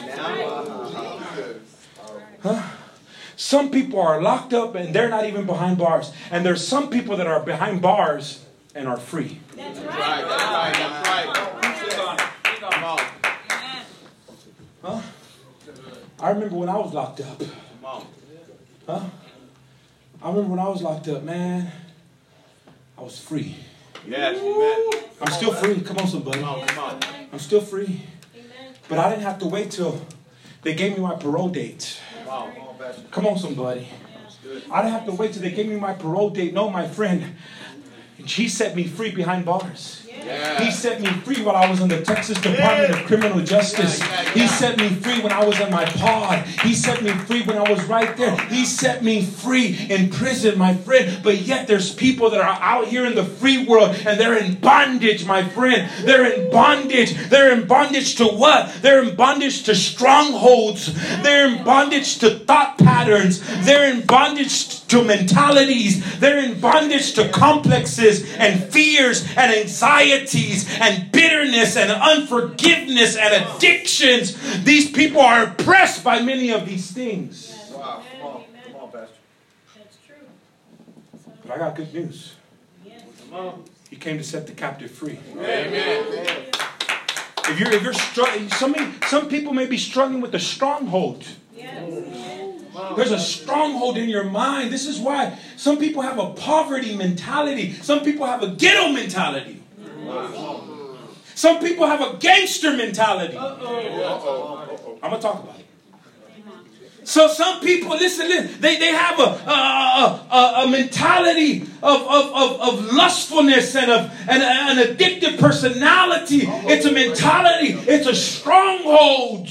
Speaker 1: Huh? Some people are locked up and they're not even behind bars. And there's some people that are behind bars and are free. That's right. That's right. That's right. Come on. Huh? I remember when I was locked up. Huh? I remember when I was locked up, man. I was free. Yes. I'm still free. Come on, somebody. Come on. I'm still free. But I didn't have to wait till they gave me my parole date. Come on, somebody. I didn't have to wait till they gave me my parole date. No, my friend. He set me free behind bars. Yeah. He set me free while I was in the Texas Department of Criminal Justice. Yeah, yeah, yeah. He set me free when I was in my pod. He set me free when I was right there. He set me free in prison, my friend. But yet there's people that are out here in the free world and they're in bondage, my friend. They're in bondage. They're in bondage to what? They're in bondage to strongholds. They're in bondage to thought patterns. They're in bondage to mentalities. They're in bondage to complexes and fears and anxieties and bitterness and unforgiveness and addictions. These people are oppressed by many of these things.
Speaker 2: Wow. Come on. Come on, Pastor.
Speaker 3: That's true.
Speaker 1: But I got good news.
Speaker 2: Come on.
Speaker 1: He came to set the captive free.
Speaker 2: Amen.
Speaker 1: If you're, if you're struggling, some, some people may be struggling with a stronghold. There's a stronghold in your mind. This is why some people have a poverty mentality. Some people have a ghetto mentality. Some people have a gangster mentality. I'm going to talk about it. So some people, listen, listen they, they have a, a, a, a mentality of, of, of, of lustfulness and of and an addictive personality. It's a mentality. It's a stronghold.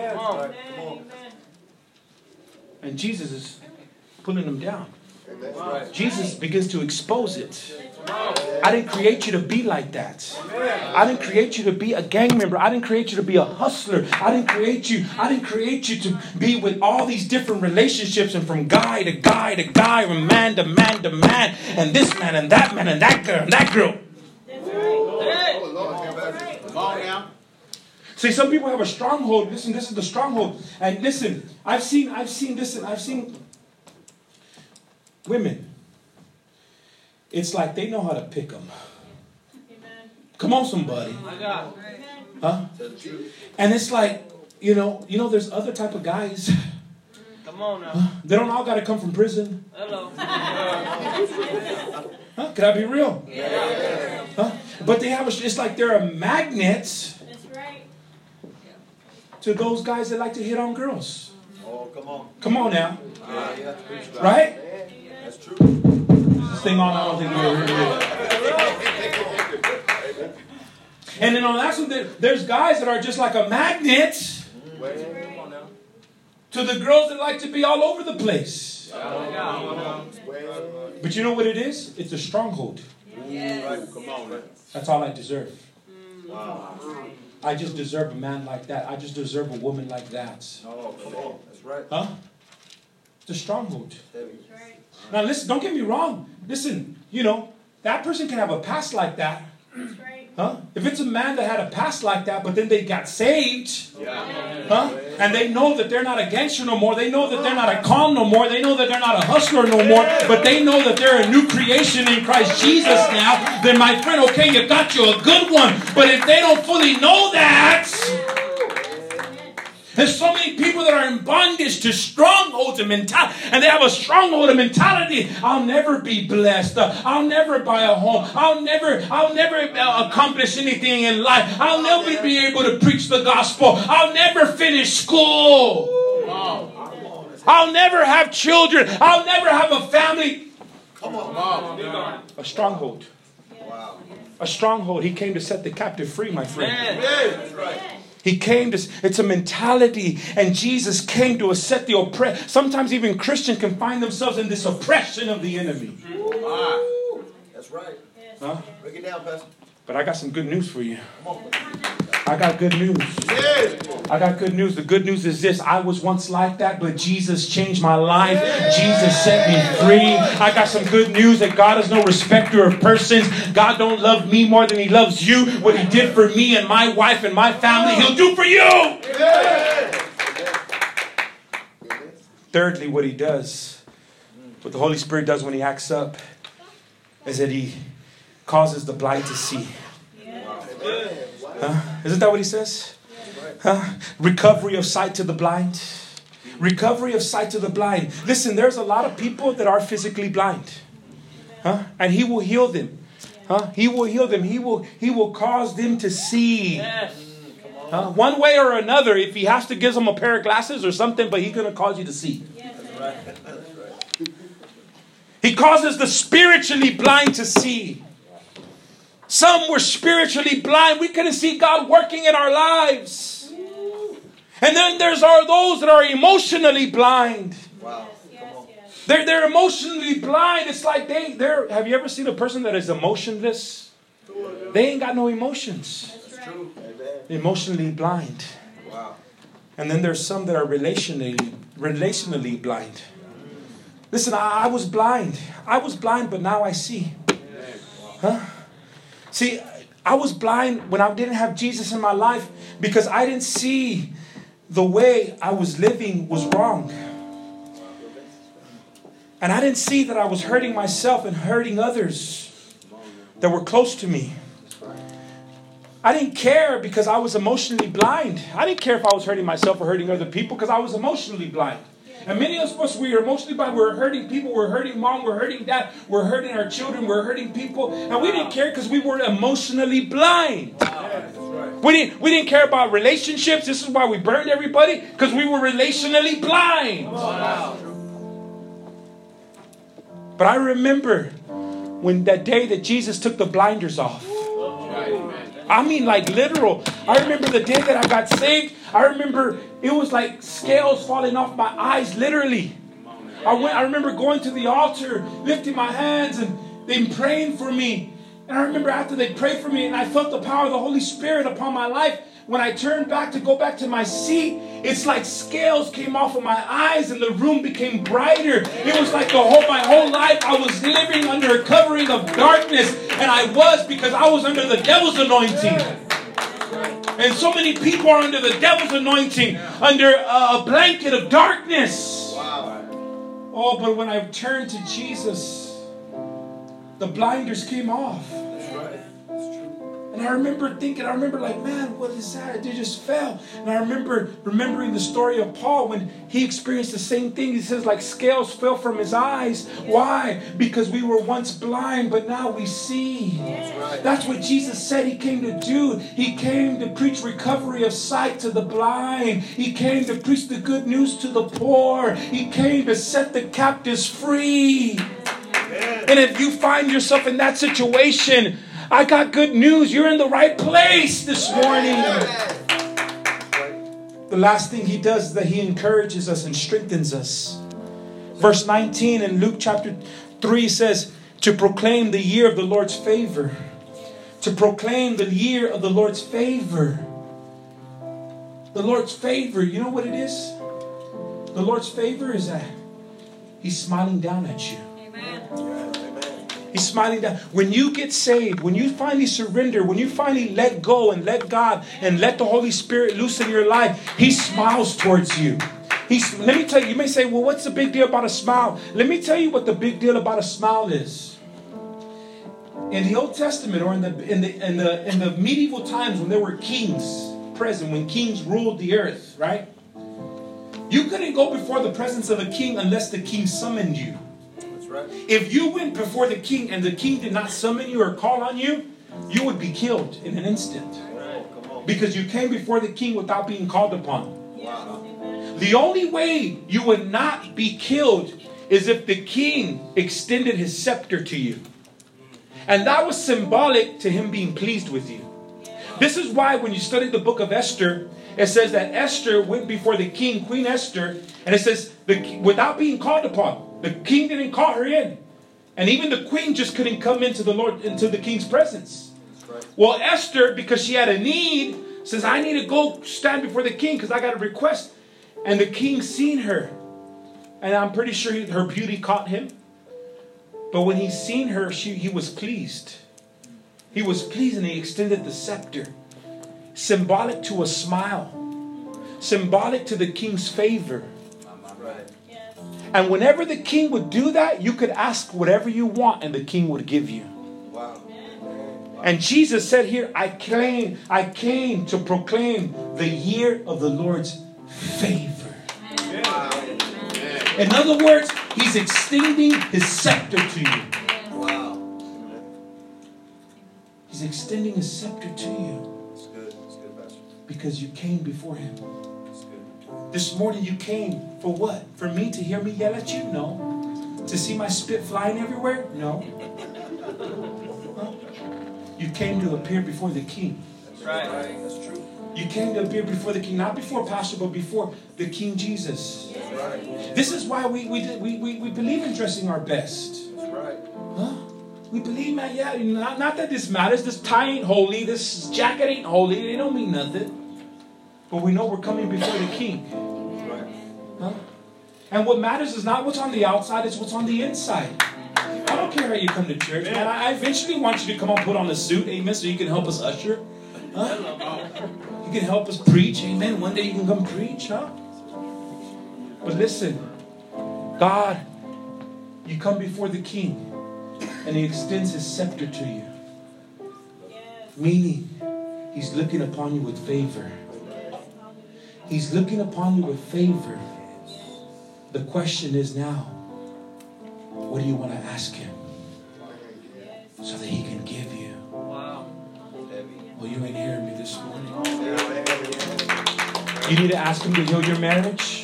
Speaker 1: And Jesus is pulling them down. Jesus begins to expose it. I didn't create you to be like that. I didn't create you to be a gang member. I didn't create you to be a hustler. I didn't create you. I didn't create you to be with all these different relationships and from guy to guy to guy, from man to man to man, and this man and that man and that girl and that girl.
Speaker 2: Come on now.
Speaker 1: See, some people have a stronghold. Listen, this is the stronghold. And listen, I've seen, I've seen, listen, I've seen women. It's like they know how to pick them. Come on, somebody. Huh? And it's like, you know, you know, there's other type of guys.
Speaker 4: Come on now.
Speaker 1: Huh? They don't all got to come from prison.
Speaker 4: Hello.
Speaker 1: Huh? Can I be real?
Speaker 4: Yeah.
Speaker 1: Huh? But they have a, it's like they're a magnet
Speaker 3: That's right.
Speaker 1: to those guys that like to hit on girls.
Speaker 2: Oh, come on.
Speaker 1: Come on now.
Speaker 2: Yeah, you have to preach about
Speaker 1: Right?
Speaker 2: it. That's true.
Speaker 1: This thing on, I don't think we're really. And then on the next one, there, there's guys that are just like a magnet to the girls that like to be all over the place. But you know what it is? It's a stronghold.
Speaker 2: Right. Come on, man.
Speaker 1: That's all I deserve.
Speaker 2: Wow.
Speaker 1: I just deserve a man like that. I just deserve a woman like that.
Speaker 2: Oh, come on. That's right.
Speaker 1: Huh? It's a stronghold.
Speaker 2: Heavy.
Speaker 1: Now listen, don't get me wrong. Listen, you know, that person can have a past like that.
Speaker 3: That's right.
Speaker 1: Huh? If it's a man that had a past like that, but then they got saved,
Speaker 2: Yeah.
Speaker 1: huh? And they know that they're not a gangster no more. They know that they're not a con no more. They know that they're not a hustler no more. But they know that they're a new creation in Christ Jesus now. Then my friend, okay, you got you a good one. But if they don't fully know that, there's so many people that are in bondage to strongholds and mentality, and they have a stronghold of mentality. I'll never be blessed. Uh, I'll never buy a home. I'll never, I'll never uh, accomplish anything in life. I'll never be able to preach the gospel. I'll never finish school. I'll never have children. I'll never have a family.
Speaker 2: Come on.
Speaker 1: A stronghold.
Speaker 2: Wow.
Speaker 1: A stronghold. He came to set the captive free, my friend.
Speaker 2: That's right.
Speaker 1: He came to, it's a mentality, and Jesus came to set the oppressed. Sometimes even Christians can find themselves in this oppression of the enemy.
Speaker 2: Wow. That's right.
Speaker 1: Huh?
Speaker 2: Break it down, Pastor.
Speaker 1: But I got some good news for you.
Speaker 2: Come on.
Speaker 1: I got good news.
Speaker 2: Yes.
Speaker 1: I got good news. The good news is this. I was once like that, but Jesus changed my life. Jesus set me free. I got some good news that God is no respecter of persons. God don't love me more than He loves you. What He did for me and my wife and my family, He'll do for you.
Speaker 2: Yes.
Speaker 1: Thirdly, what He does, what the Holy Spirit does when He acts up, is that He causes the blind to see. Huh? Isn't that what He says? Huh? Recovery of sight to the blind. Recovery of sight to the blind. Listen, there's a lot of people that are physically blind. Huh? And He will heal them. Huh? He will heal them. He will, he will cause them to see. Huh? One way or another, if He has to give them a pair of glasses or something, but He's going to cause you to see. He causes the spiritually blind to see. Some were spiritually blind. We couldn't see God working in our lives. And then there's are those that are emotionally blind.
Speaker 2: Wow.
Speaker 1: They're, they're emotionally blind. It's like they, they're, have you ever seen a person that is emotionless? They ain't got no emotions.
Speaker 2: That's true.
Speaker 1: Emotionally blind.
Speaker 2: Wow.
Speaker 1: And then there's some that are relationally, relationally blind. Listen, I, I was blind. I was blind, but now I see. Huh? See, I was blind when I didn't have Jesus in my life because I didn't see the way I was living was wrong. And I didn't see that I was hurting myself and hurting others that were close to me. I didn't care because I was emotionally blind. I didn't care if I was hurting myself or hurting other people because I was emotionally blind. And many of us, we are emotionally blind. We're hurting people. We're hurting mom. We're hurting dad. We're hurting our children. We're hurting people. And we didn't care because we were emotionally blind. We didn't, we didn't care about relationships. This is why we burned everybody, because we were relationally blind. But I remember when that day that Jesus took the blinders off. I mean, like literal. I remember the day that I got saved. I remember it was like scales falling off my eyes, literally. I went. I remember going to the altar, lifting my hands, and them praying for me. And I remember after they prayed for me, and I felt the power of the Holy Spirit upon my life. When I turned back to go back to my seat, it's like scales came off of my eyes, and the room became brighter. It was like the whole my whole life I was living under a covering of darkness, and I was because I was under the devil's anointing. And so many people are under the devil's anointing, under a blanket of darkness.
Speaker 2: Wow.
Speaker 1: Oh, but when I turned to Jesus, the blinders came off.
Speaker 2: That's right. That's true.
Speaker 1: And I remember thinking, I remember like, man, what is that? They just fell. And I remember remembering the story of Paul when he experienced the same thing. He says like scales fell from his eyes. Why? Because we were once blind, but now we see.
Speaker 2: That's right.
Speaker 1: That's what Jesus said he came to do. He came to preach recovery of sight to the blind. He came to preach the good news to the poor. He came to set the captives free. And if you find yourself in that situation, I got good news. You're in the right place this morning. The last thing he does is that he encourages us and strengthens us. Verse nineteen in Luke chapter three says, to proclaim the year of the Lord's favor. To proclaim the year of the Lord's favor. The Lord's favor, you know what it is? The Lord's favor is that he's smiling down at you. He's smiling down. When you get saved, when you finally surrender, when you finally let go and let God and let the Holy Spirit loose in your life, he smiles towards you. He's, let me tell you, you may say, well, what's the big deal about a smile? Let me tell you what the big deal about a smile is. In the Old Testament or in the in the in the in the medieval times when there were kings present, when kings ruled the earth, right? You couldn't go before the presence of a king unless the king summoned you.
Speaker 2: Right.
Speaker 1: If you went before the king and the king did not summon you or call on you, you would be killed in an instant.
Speaker 2: Right.
Speaker 1: Because you came before the king without being called upon.
Speaker 2: Wow.
Speaker 1: The only way you would not be killed is if the king extended his scepter to you. And that was symbolic to him being pleased with you. This is why when you study the book of Esther, it says that Esther went before the king, Queen Esther, and it says the, without being called upon. The king didn't call her in. And even the queen just couldn't come into the Lord, into the king's presence.
Speaker 2: Right.
Speaker 1: Well, Esther, because she had a need, says, I need to go stand before the king because I got a request. And the king seen her. And I'm pretty sure he, her beauty caught him. But when he seen her, she, he was pleased. He was pleased and he extended the scepter. Symbolic to a smile. Symbolic to the king's favor.
Speaker 2: Right.
Speaker 1: And whenever the king would do that, you could ask whatever you want and the king would give you.
Speaker 2: Wow.
Speaker 1: And Jesus said here, I came, I came to proclaim the year of the Lord's favor.
Speaker 2: Wow.
Speaker 1: In other words, he's extending his scepter to you.
Speaker 2: Wow.
Speaker 1: He's extending his scepter to you
Speaker 2: That's good. That's good, Pastor.
Speaker 1: because you came before him.
Speaker 2: That's good.
Speaker 1: This morning you came for what? For me to hear me yell at you? No. To see my spit flying everywhere? No. Huh? You came to appear before the king.
Speaker 2: That's right. That's true.
Speaker 1: You came to appear before the king, not before Pastor, but before the King Jesus.
Speaker 2: That's right.
Speaker 1: This is why we we, we, we, we believe in dressing our best.
Speaker 2: That's right.
Speaker 1: Huh? We believe, man, yeah, not, not that this matters. This tie ain't holy. This jacket ain't holy. They don't mean nothing. But we know we're coming before the king.
Speaker 2: That's right.
Speaker 1: Huh? And what matters is not what's on the outside, it's what's on the inside. I don't care how you come to church, man. I I eventually want you to come on, put on a suit, amen, so you can help us usher. Huh? You can help us preach, amen. One day you can come preach, huh? But listen, God, you come before the King, and He extends His scepter to you. Meaning, He's looking upon you with favor. He's looking upon you with favor. The question is now, what do you want to ask Him so that He can give you?
Speaker 4: Wow.
Speaker 1: Well, you ain't hearing me this morning. You need to ask Him to heal your marriage.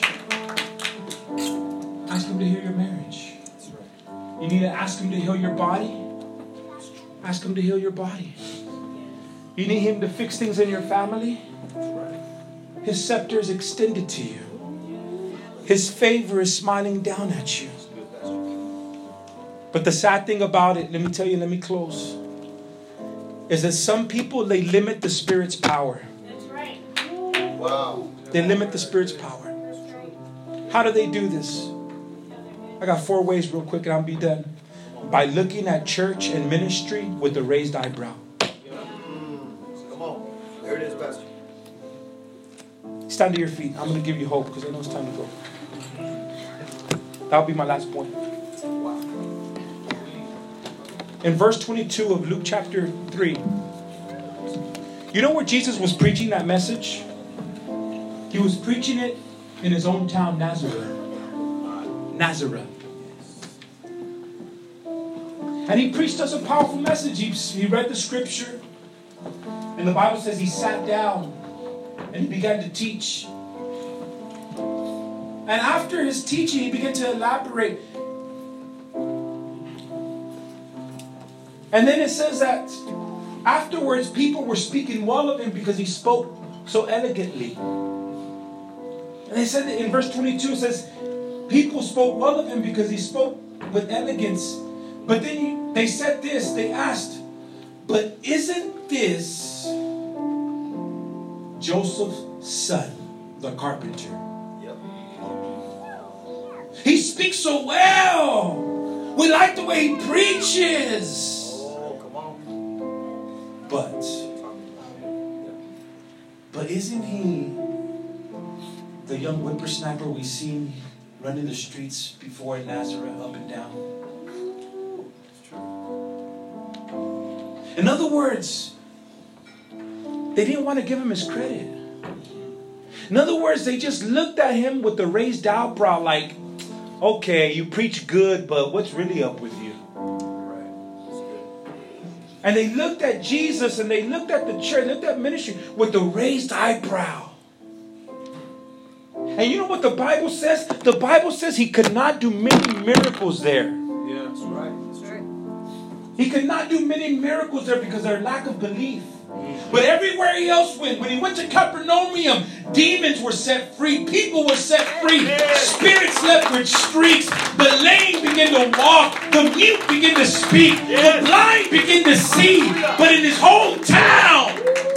Speaker 1: Ask Him to heal your marriage. You need to ask Him to heal your body. Ask Him to heal your body. You need Him to fix things in your family. His scepter is extended to you. His favor is smiling down at you. But the sad thing about it, let me tell you, let me close, is that some people, they limit the Spirit's power.
Speaker 3: That's right.
Speaker 2: Wow.
Speaker 1: They limit the Spirit's power.
Speaker 3: That's right.
Speaker 1: How do they do this? I got four ways real quick and I'll be done. By looking at church and ministry with a raised eyebrow.
Speaker 2: Come on. There it is, Pastor.
Speaker 1: Stand to your feet. I'm going to give you hope because I know it's time to go. That'll be my last point. In verse twenty-two of Luke chapter three, you know where Jesus was preaching that message? He was preaching it in his own town, Nazareth. Nazareth. And he preached us a powerful message. He, he read the scripture. And the Bible says he sat down and he began to teach. And after his teaching, he began to elaborate. And then it says that afterwards, people were speaking well of him because he spoke so elegantly. And they said that in verse twenty-two, it says, people spoke well of him because he spoke with elegance. But then he, they said this, they asked, but isn't this Joseph's son, the carpenter?
Speaker 2: Yep.
Speaker 1: He speaks so well. We like the way he preaches.
Speaker 2: Oh, come on.
Speaker 1: But, but isn't he the young whippersnapper we seen running the streets before in Nazareth, up and down? In other words, they didn't want to give him his credit. In other words, they just looked at him with the raised eyebrow like, okay, you preach good, but what's really up with you?
Speaker 2: Right. That's good.
Speaker 1: And they looked at Jesus and they looked at the church, looked at ministry with the raised eyebrow. And you know what the Bible says? The Bible says he could not do many miracles there.
Speaker 2: Yeah, that's right. That's right.
Speaker 1: He could not do many miracles there because of their lack of belief. But everywhere he else went, when he went to Capernaum, demons were set free. People were set free. Spirits left with streaks. The lame began to walk. The mute began to speak. The blind began to see. But in his hometown,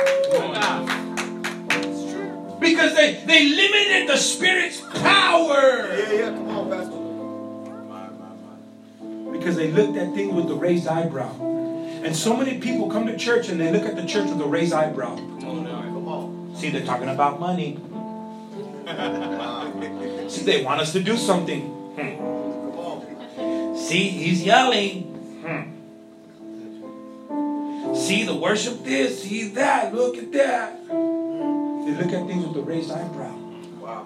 Speaker 1: because they, they limited the Spirit's power.
Speaker 2: Yeah, yeah, come on, Pastor.
Speaker 1: Because they looked at things with the raised eyebrow. And so many people come to church and they look at the church with a raised eyebrow.
Speaker 2: Come on now, come on.
Speaker 1: See, they're talking about money. See, they want us to do something. Hmm.
Speaker 2: Come on.
Speaker 1: See, he's yelling. Hmm. See, the worship this, see that, look at that. They look at things with a raised eyebrow.
Speaker 2: Wow.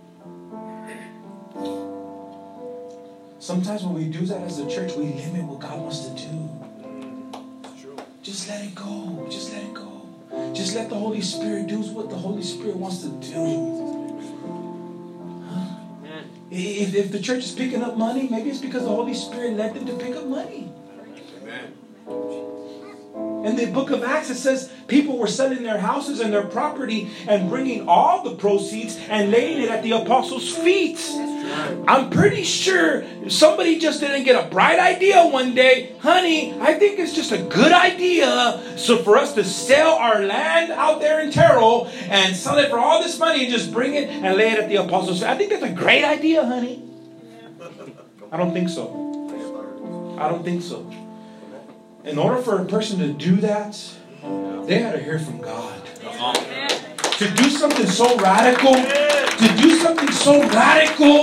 Speaker 1: Sometimes when we do that as a church, we limit what God wants to do.
Speaker 2: It's true.
Speaker 1: Just let it go. Just let it go. Just let the Holy Spirit do what the Holy Spirit wants to do. Huh? If, if the church is picking up money, maybe it's because the Holy Spirit led them to pick up money.
Speaker 2: Amen.
Speaker 1: In the book of Acts, it says people were selling their houses and their property and bringing all the proceeds and laying it at the apostles' feet. I'm pretty sure somebody just didn't get a bright idea one day. Honey, I think it's just a good idea so for us to sell our land out there in Terrell and sell it for all this money and just bring it and lay it at the apostles' feet. I think that's a great idea, honey. I don't think so. I don't think so. In order for a person to do that, they had to hear from God. To do something so radical, to do something so radical.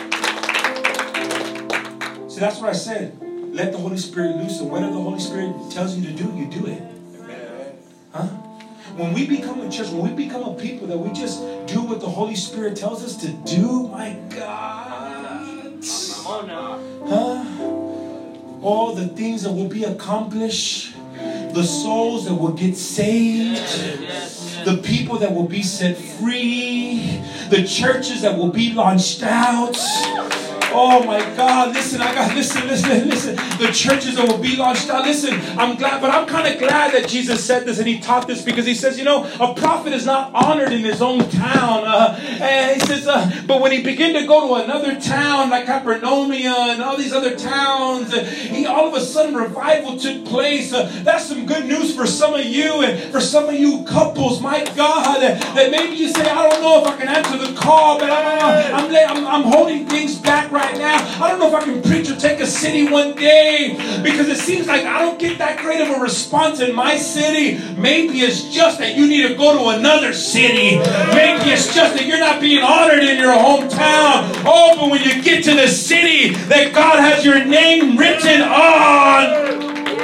Speaker 1: See, that's what I said. Let the Holy Spirit loose, and whatever the Holy Spirit tells you to do, you do it. Huh? When we become a church, when we become a people that we just do what the Holy Spirit tells us to do, my God. Huh? All the things that will be accomplished, the souls that will get saved, the people that will be set free, the churches that will be launched out. Oh my God, listen, I got, listen, listen, listen. The churches that will be launched out. Listen, I'm glad, but I'm kind of glad that Jesus said this and he taught this because he says, you know, a prophet is not honored in his own town. Uh, and he says, uh, but when he began to go to another town like Capernaum and all these other towns, uh, he all of a sudden revival took place. Uh, that's some good news for some of you and for some of you couples, my God, uh, that maybe you say, I don't know if I can answer the call, but I don't know. I'm, I'm, I'm holding things back right now. I don't know if I can preach or take a city one day because it seems like I don't get that great of a response in my city. Maybe it's just that you need to go to another city. Maybe it's just that you're not being honored in your hometown. Oh, but when you get to the city that God has your name written on,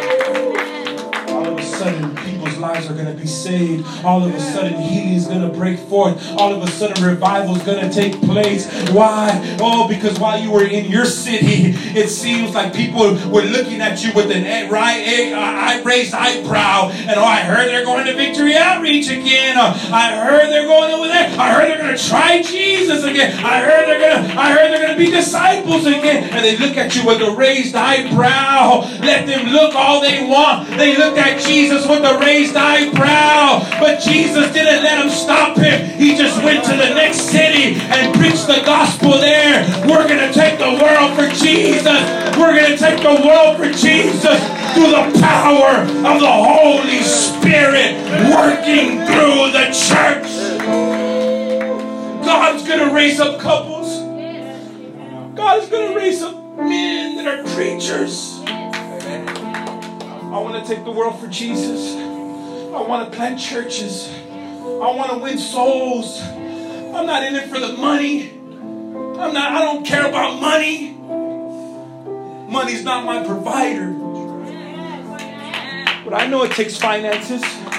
Speaker 1: all of a sudden people's lives are going to be saved. All of a sudden healing is going to break forth. All of a sudden revival is going to take place. Why? Oh, because while you were in your city, it seems like people were looking at you with an right, raised eyebrow. And oh, I heard they're going to Victory Outreach again. Uh, I heard they're going over there. I heard they're going to try Jesus again. I heard they're going to. I heard they're going to be disciples again. And they look at you with a raised eyebrow. Let them look all they want. They looked at Jesus with a raised eyebrow, but Jesus didn't let him stop him. He just went to the next city and preached the gospel there. We're going to take the world for Jesus. We're going to take the world for Jesus through the power of the Holy Spirit working through the church. God's going to raise up couples. God is going to raise up men that are preachers. I want to take the world for Jesus. I want to plant churches. I want to win souls. I'm not in it for the money. I'm not, I don't care about money. Money's not my provider. But I know it takes finances.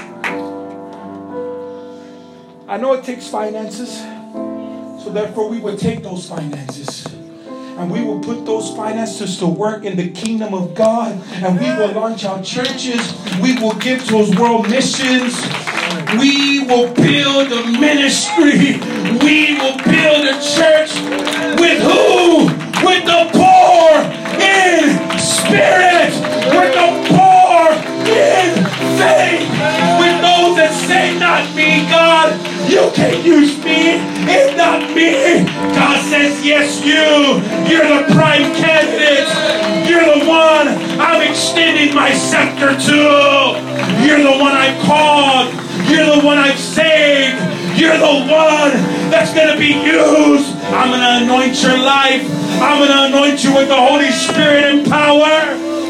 Speaker 1: I know it takes finances. So therefore we would take those finances. And we will put those finances to work in the kingdom of God. And we will launch our churches. We will give towards world missions. We will build a ministry. We will build a church. With who? With the poor in spirit. With the poor in faith. With those that say, not me, God. You can use me. It's not me. God says, yes, you. You're the prime candidate. You're the one I'm extending my scepter to. You're the one I've called. You're the one I've saved. You're the one that's going to be used. I'm going to anoint your life. I'm going to anoint you with the Holy Spirit and power.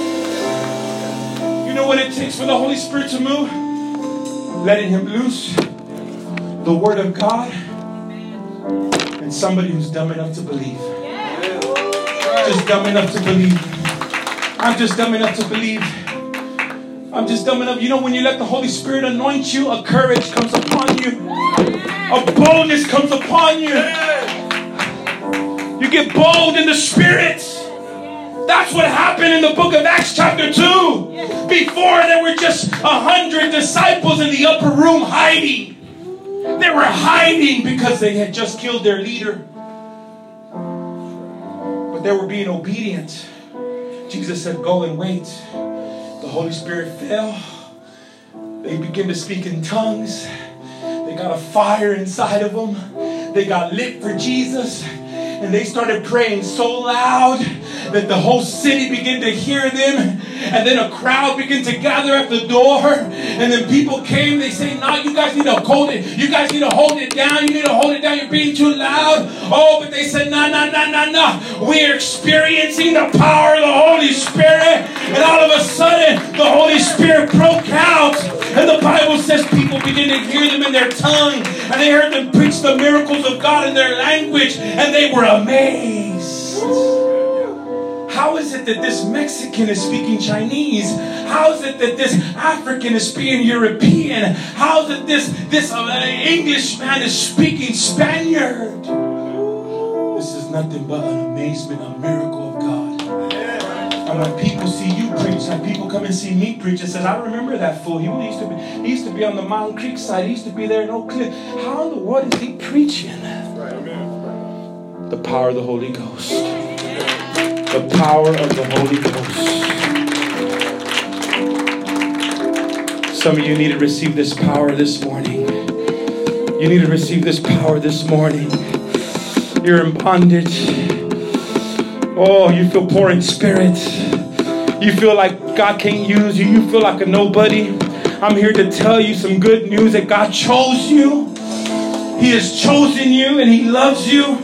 Speaker 1: You know what it takes for the Holy Spirit to move? Letting him loose. The Word of God. And somebody who's dumb enough to believe. Just dumb enough to believe. I'm just dumb enough to believe. I'm just dumb enough. You know, when you let the Holy Spirit anoint you, a courage comes upon you. A boldness comes upon you. You get bold in the Spirit. That's what happened in the book of Acts chapter two. Before, there were just a hundred disciples in the upper room hiding. They were hiding because they had just killed their leader. But they were being obedient. Jesus said, go and wait. The Holy Spirit fell. They begin to speak in tongues. They got a fire inside of them. They got lit for Jesus. And they started praying so loud that the whole city began to hear them. And then a crowd began to gather at the door. And then people came. They say, no, you guys need to hold it. You guys need to hold it down. You need to hold it down. You're being too loud. Oh, but they said, no, no, no, no, no. We're experiencing the power of the Holy Spirit. And all of a sudden, the Holy Spirit broke out. And the Bible says people began to hear them in their tongue. And they heard them preach the miracles of God in their language. And they were amazed. How is it that this Mexican is speaking Chinese? How is it that this African is speaking European? How is it this, this uh, Englishman is speaking Spaniard? This is nothing but an amazement, a miracle of God. And when people see you preach, and people come and see me preach, and says, I remember that fool. He used to be, he used to be on the Mountain Creek side. He used to be there in Oak Cliff. How in the world is he preaching? The power of the Holy Ghost. The power of the Holy Ghost. Some of you need to receive this power this morning. You need to receive this power this morning. You're in bondage. Oh, you feel poor in spirit. You feel like God can't use you. You feel like a nobody. I'm here to tell you some good news that God chose you. He has chosen you and He loves you.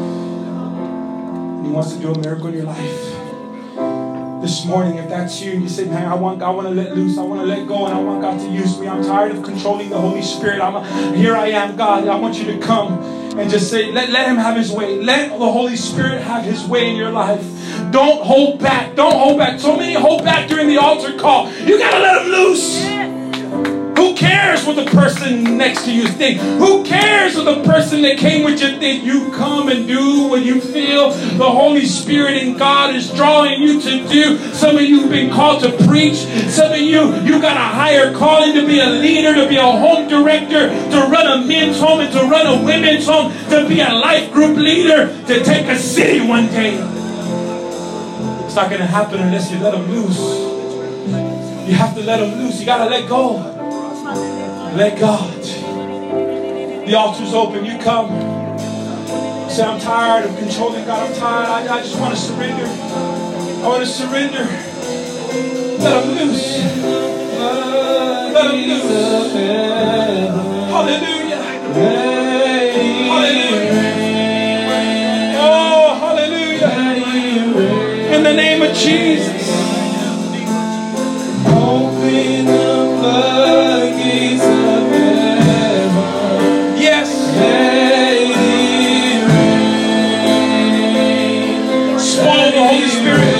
Speaker 1: He wants to do a miracle in your life. This morning, if that's you, you say, man, I want, I want to let loose. I want to let go and I want God to use me. I'm tired of controlling the Holy Spirit. I'm a, here I am, God. I want you to come and just say, let, let Him have His way. Let the Holy Spirit have His way in your life. Don't hold back. Don't hold back. So many hold back during the altar call. You got to let Him loose. Who cares what the person next to you think? Who cares what the person that came with you think? You come and do what you feel the Holy Spirit and God is drawing you to do. Some of you have been called to preach. Some of you, you got a higher calling to be a leader, to be a home director, to run a men's home and to run a women's home, to be a life group leader, to take a city one day. It's not going to happen unless you let Him loose. You have to let Him loose. You got to let go. Let God. The altar's open. You come. Say, I'm tired of controlling God. I'm tired. I, I just want to surrender. I want to surrender. Let Him loose. Let Him loose. Hallelujah. Hallelujah. Oh, hallelujah. In the name of Jesus. Open the floodgates of heaven. Yes. Let it rain. Swallow the Holy Spirit.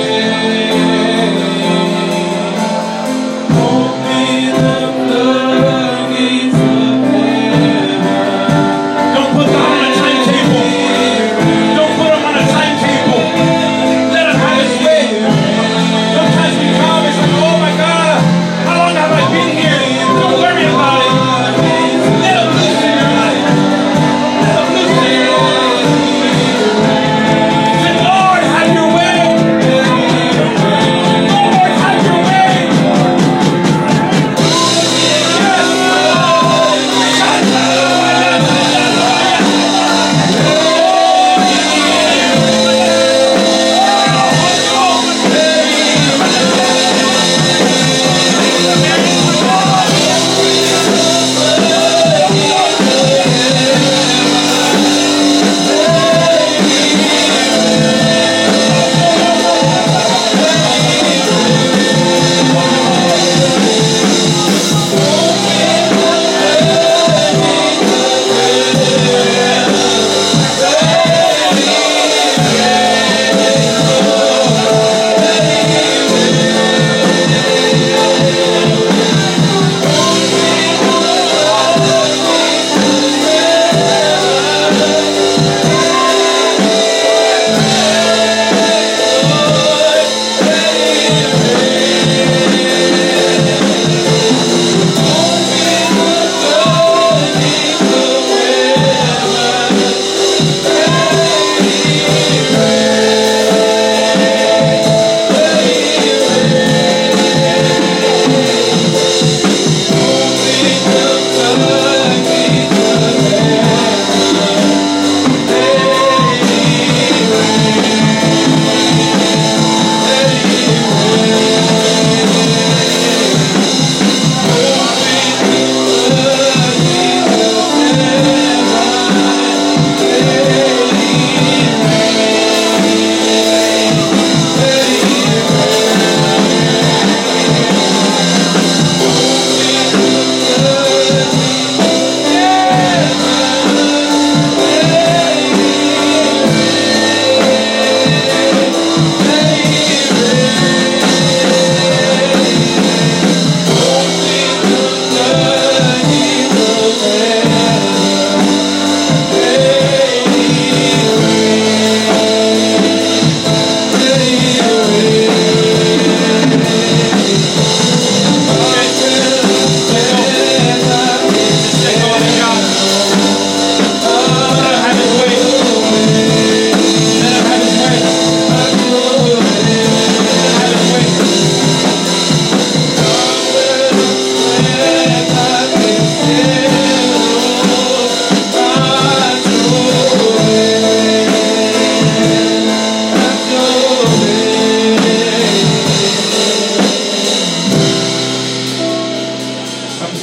Speaker 1: Open the floodgates of heaven. Don't put God on a timetable. Don't put Him on a timetable. Let Him have His way.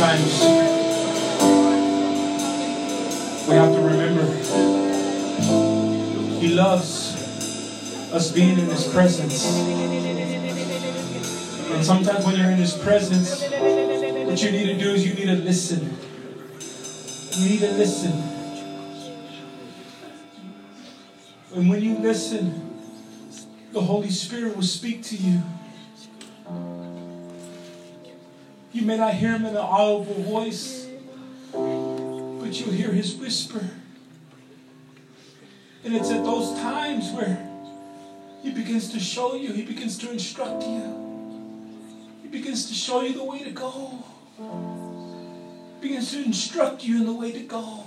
Speaker 1: Sometimes we have to remember He loves us being in His presence. And sometimes when you're in His presence, what you need to do is you need to listen. You need to listen. And when you listen, the Holy Spirit will speak to you. You may not hear Him in an audible voice, but you'll hear His whisper. And it's at those times where He begins to show you, He begins to instruct you. He begins to show you the way to go. He begins to instruct you in the way to go.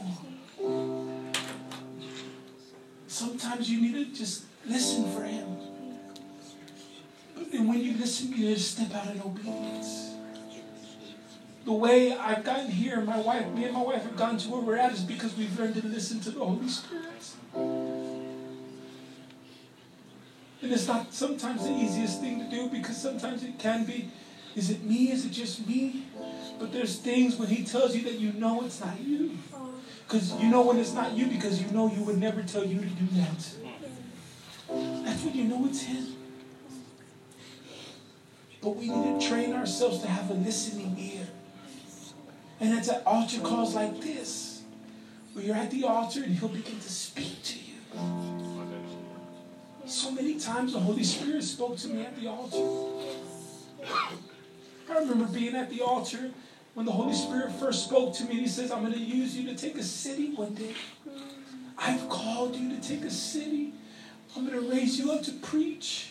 Speaker 1: Sometimes you need to just listen for Him. But then when you listen, you need to step out in obedience. The way I've gotten here, my wife, me and my wife have gotten to where we're at is because we've learned to listen to the Holy Spirit. And it's not sometimes the easiest thing to do, because sometimes it can be, is it me? Is it just me? But there's things when He tells you that you know it's not you. Because you know when it's not you, because you know you would never tell you to do that. That's when you know it's Him. But we need to train ourselves to have a listening ear. And it's at altar calls like this, where you're at the altar and He'll begin to speak to you. So many times the Holy Spirit spoke to me at the altar. I remember being at the altar when the Holy Spirit first spoke to me, and He says, I'm going to use you to take a city one day. I've called you to take a city. I'm going to raise you up to preach.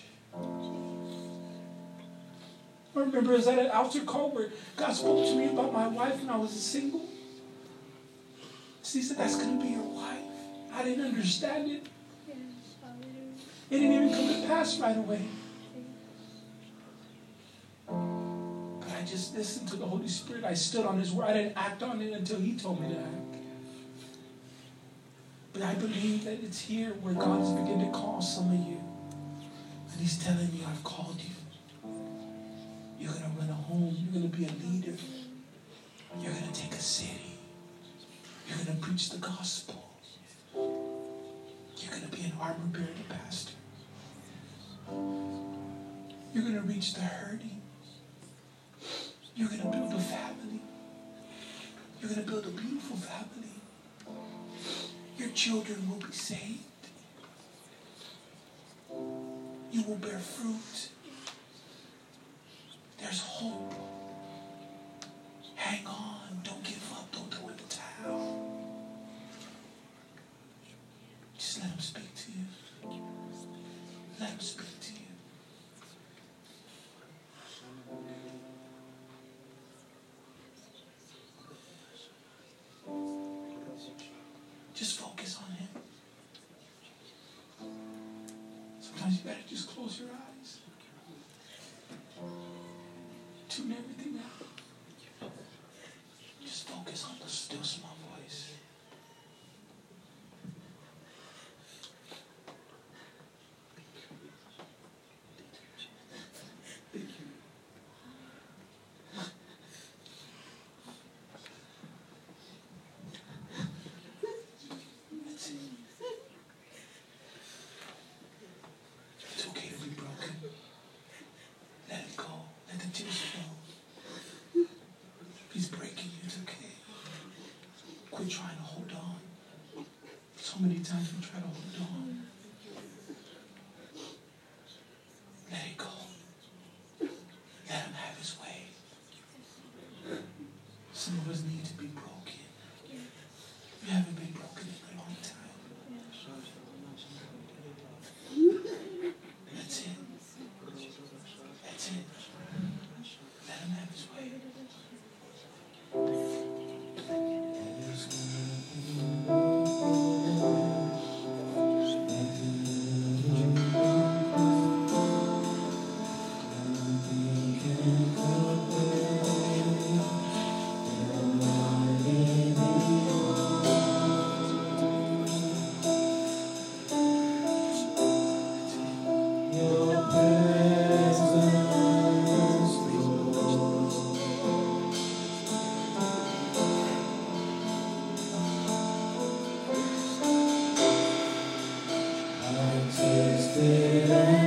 Speaker 1: I remember I was at an altar call where God spoke to me about my wife when I was single. So He said, that's going to be your wife. I didn't understand it. It didn't even come to pass right away. But I just listened to the Holy Spirit. I stood on His word. I didn't act on it until He told me to act. But I believe that it's here where God is beginning to call some of you. And He's telling you, I've called you. You're going to run a home. You're going to be a leader. You're going to take a city. You're going to preach the gospel. You're going to be an armor bearer and a pastor. You're going to reach the hurting. You're going to build a family. You're going to build a beautiful family. Your children will be saved. You will bear fruit. There's hope. Hang on. Don't give up. Don't throw in the towel. Just let Him speak to you. Let Him speak to you. Just focus on Him. Sometimes you better just close your eyes. Tune everything out. Just focus on the still small voice. That's it. It's okay to be broken. Let it go. Let the tears flow. He's breaking you. It's okay. Quit trying to hold on. So many times we try to hold on. Let it go. Let Him have His way. Some of us need to be broken. You haven't been broken in a long time. That's it. That's it. Let Him have His way.
Speaker 5: heaven.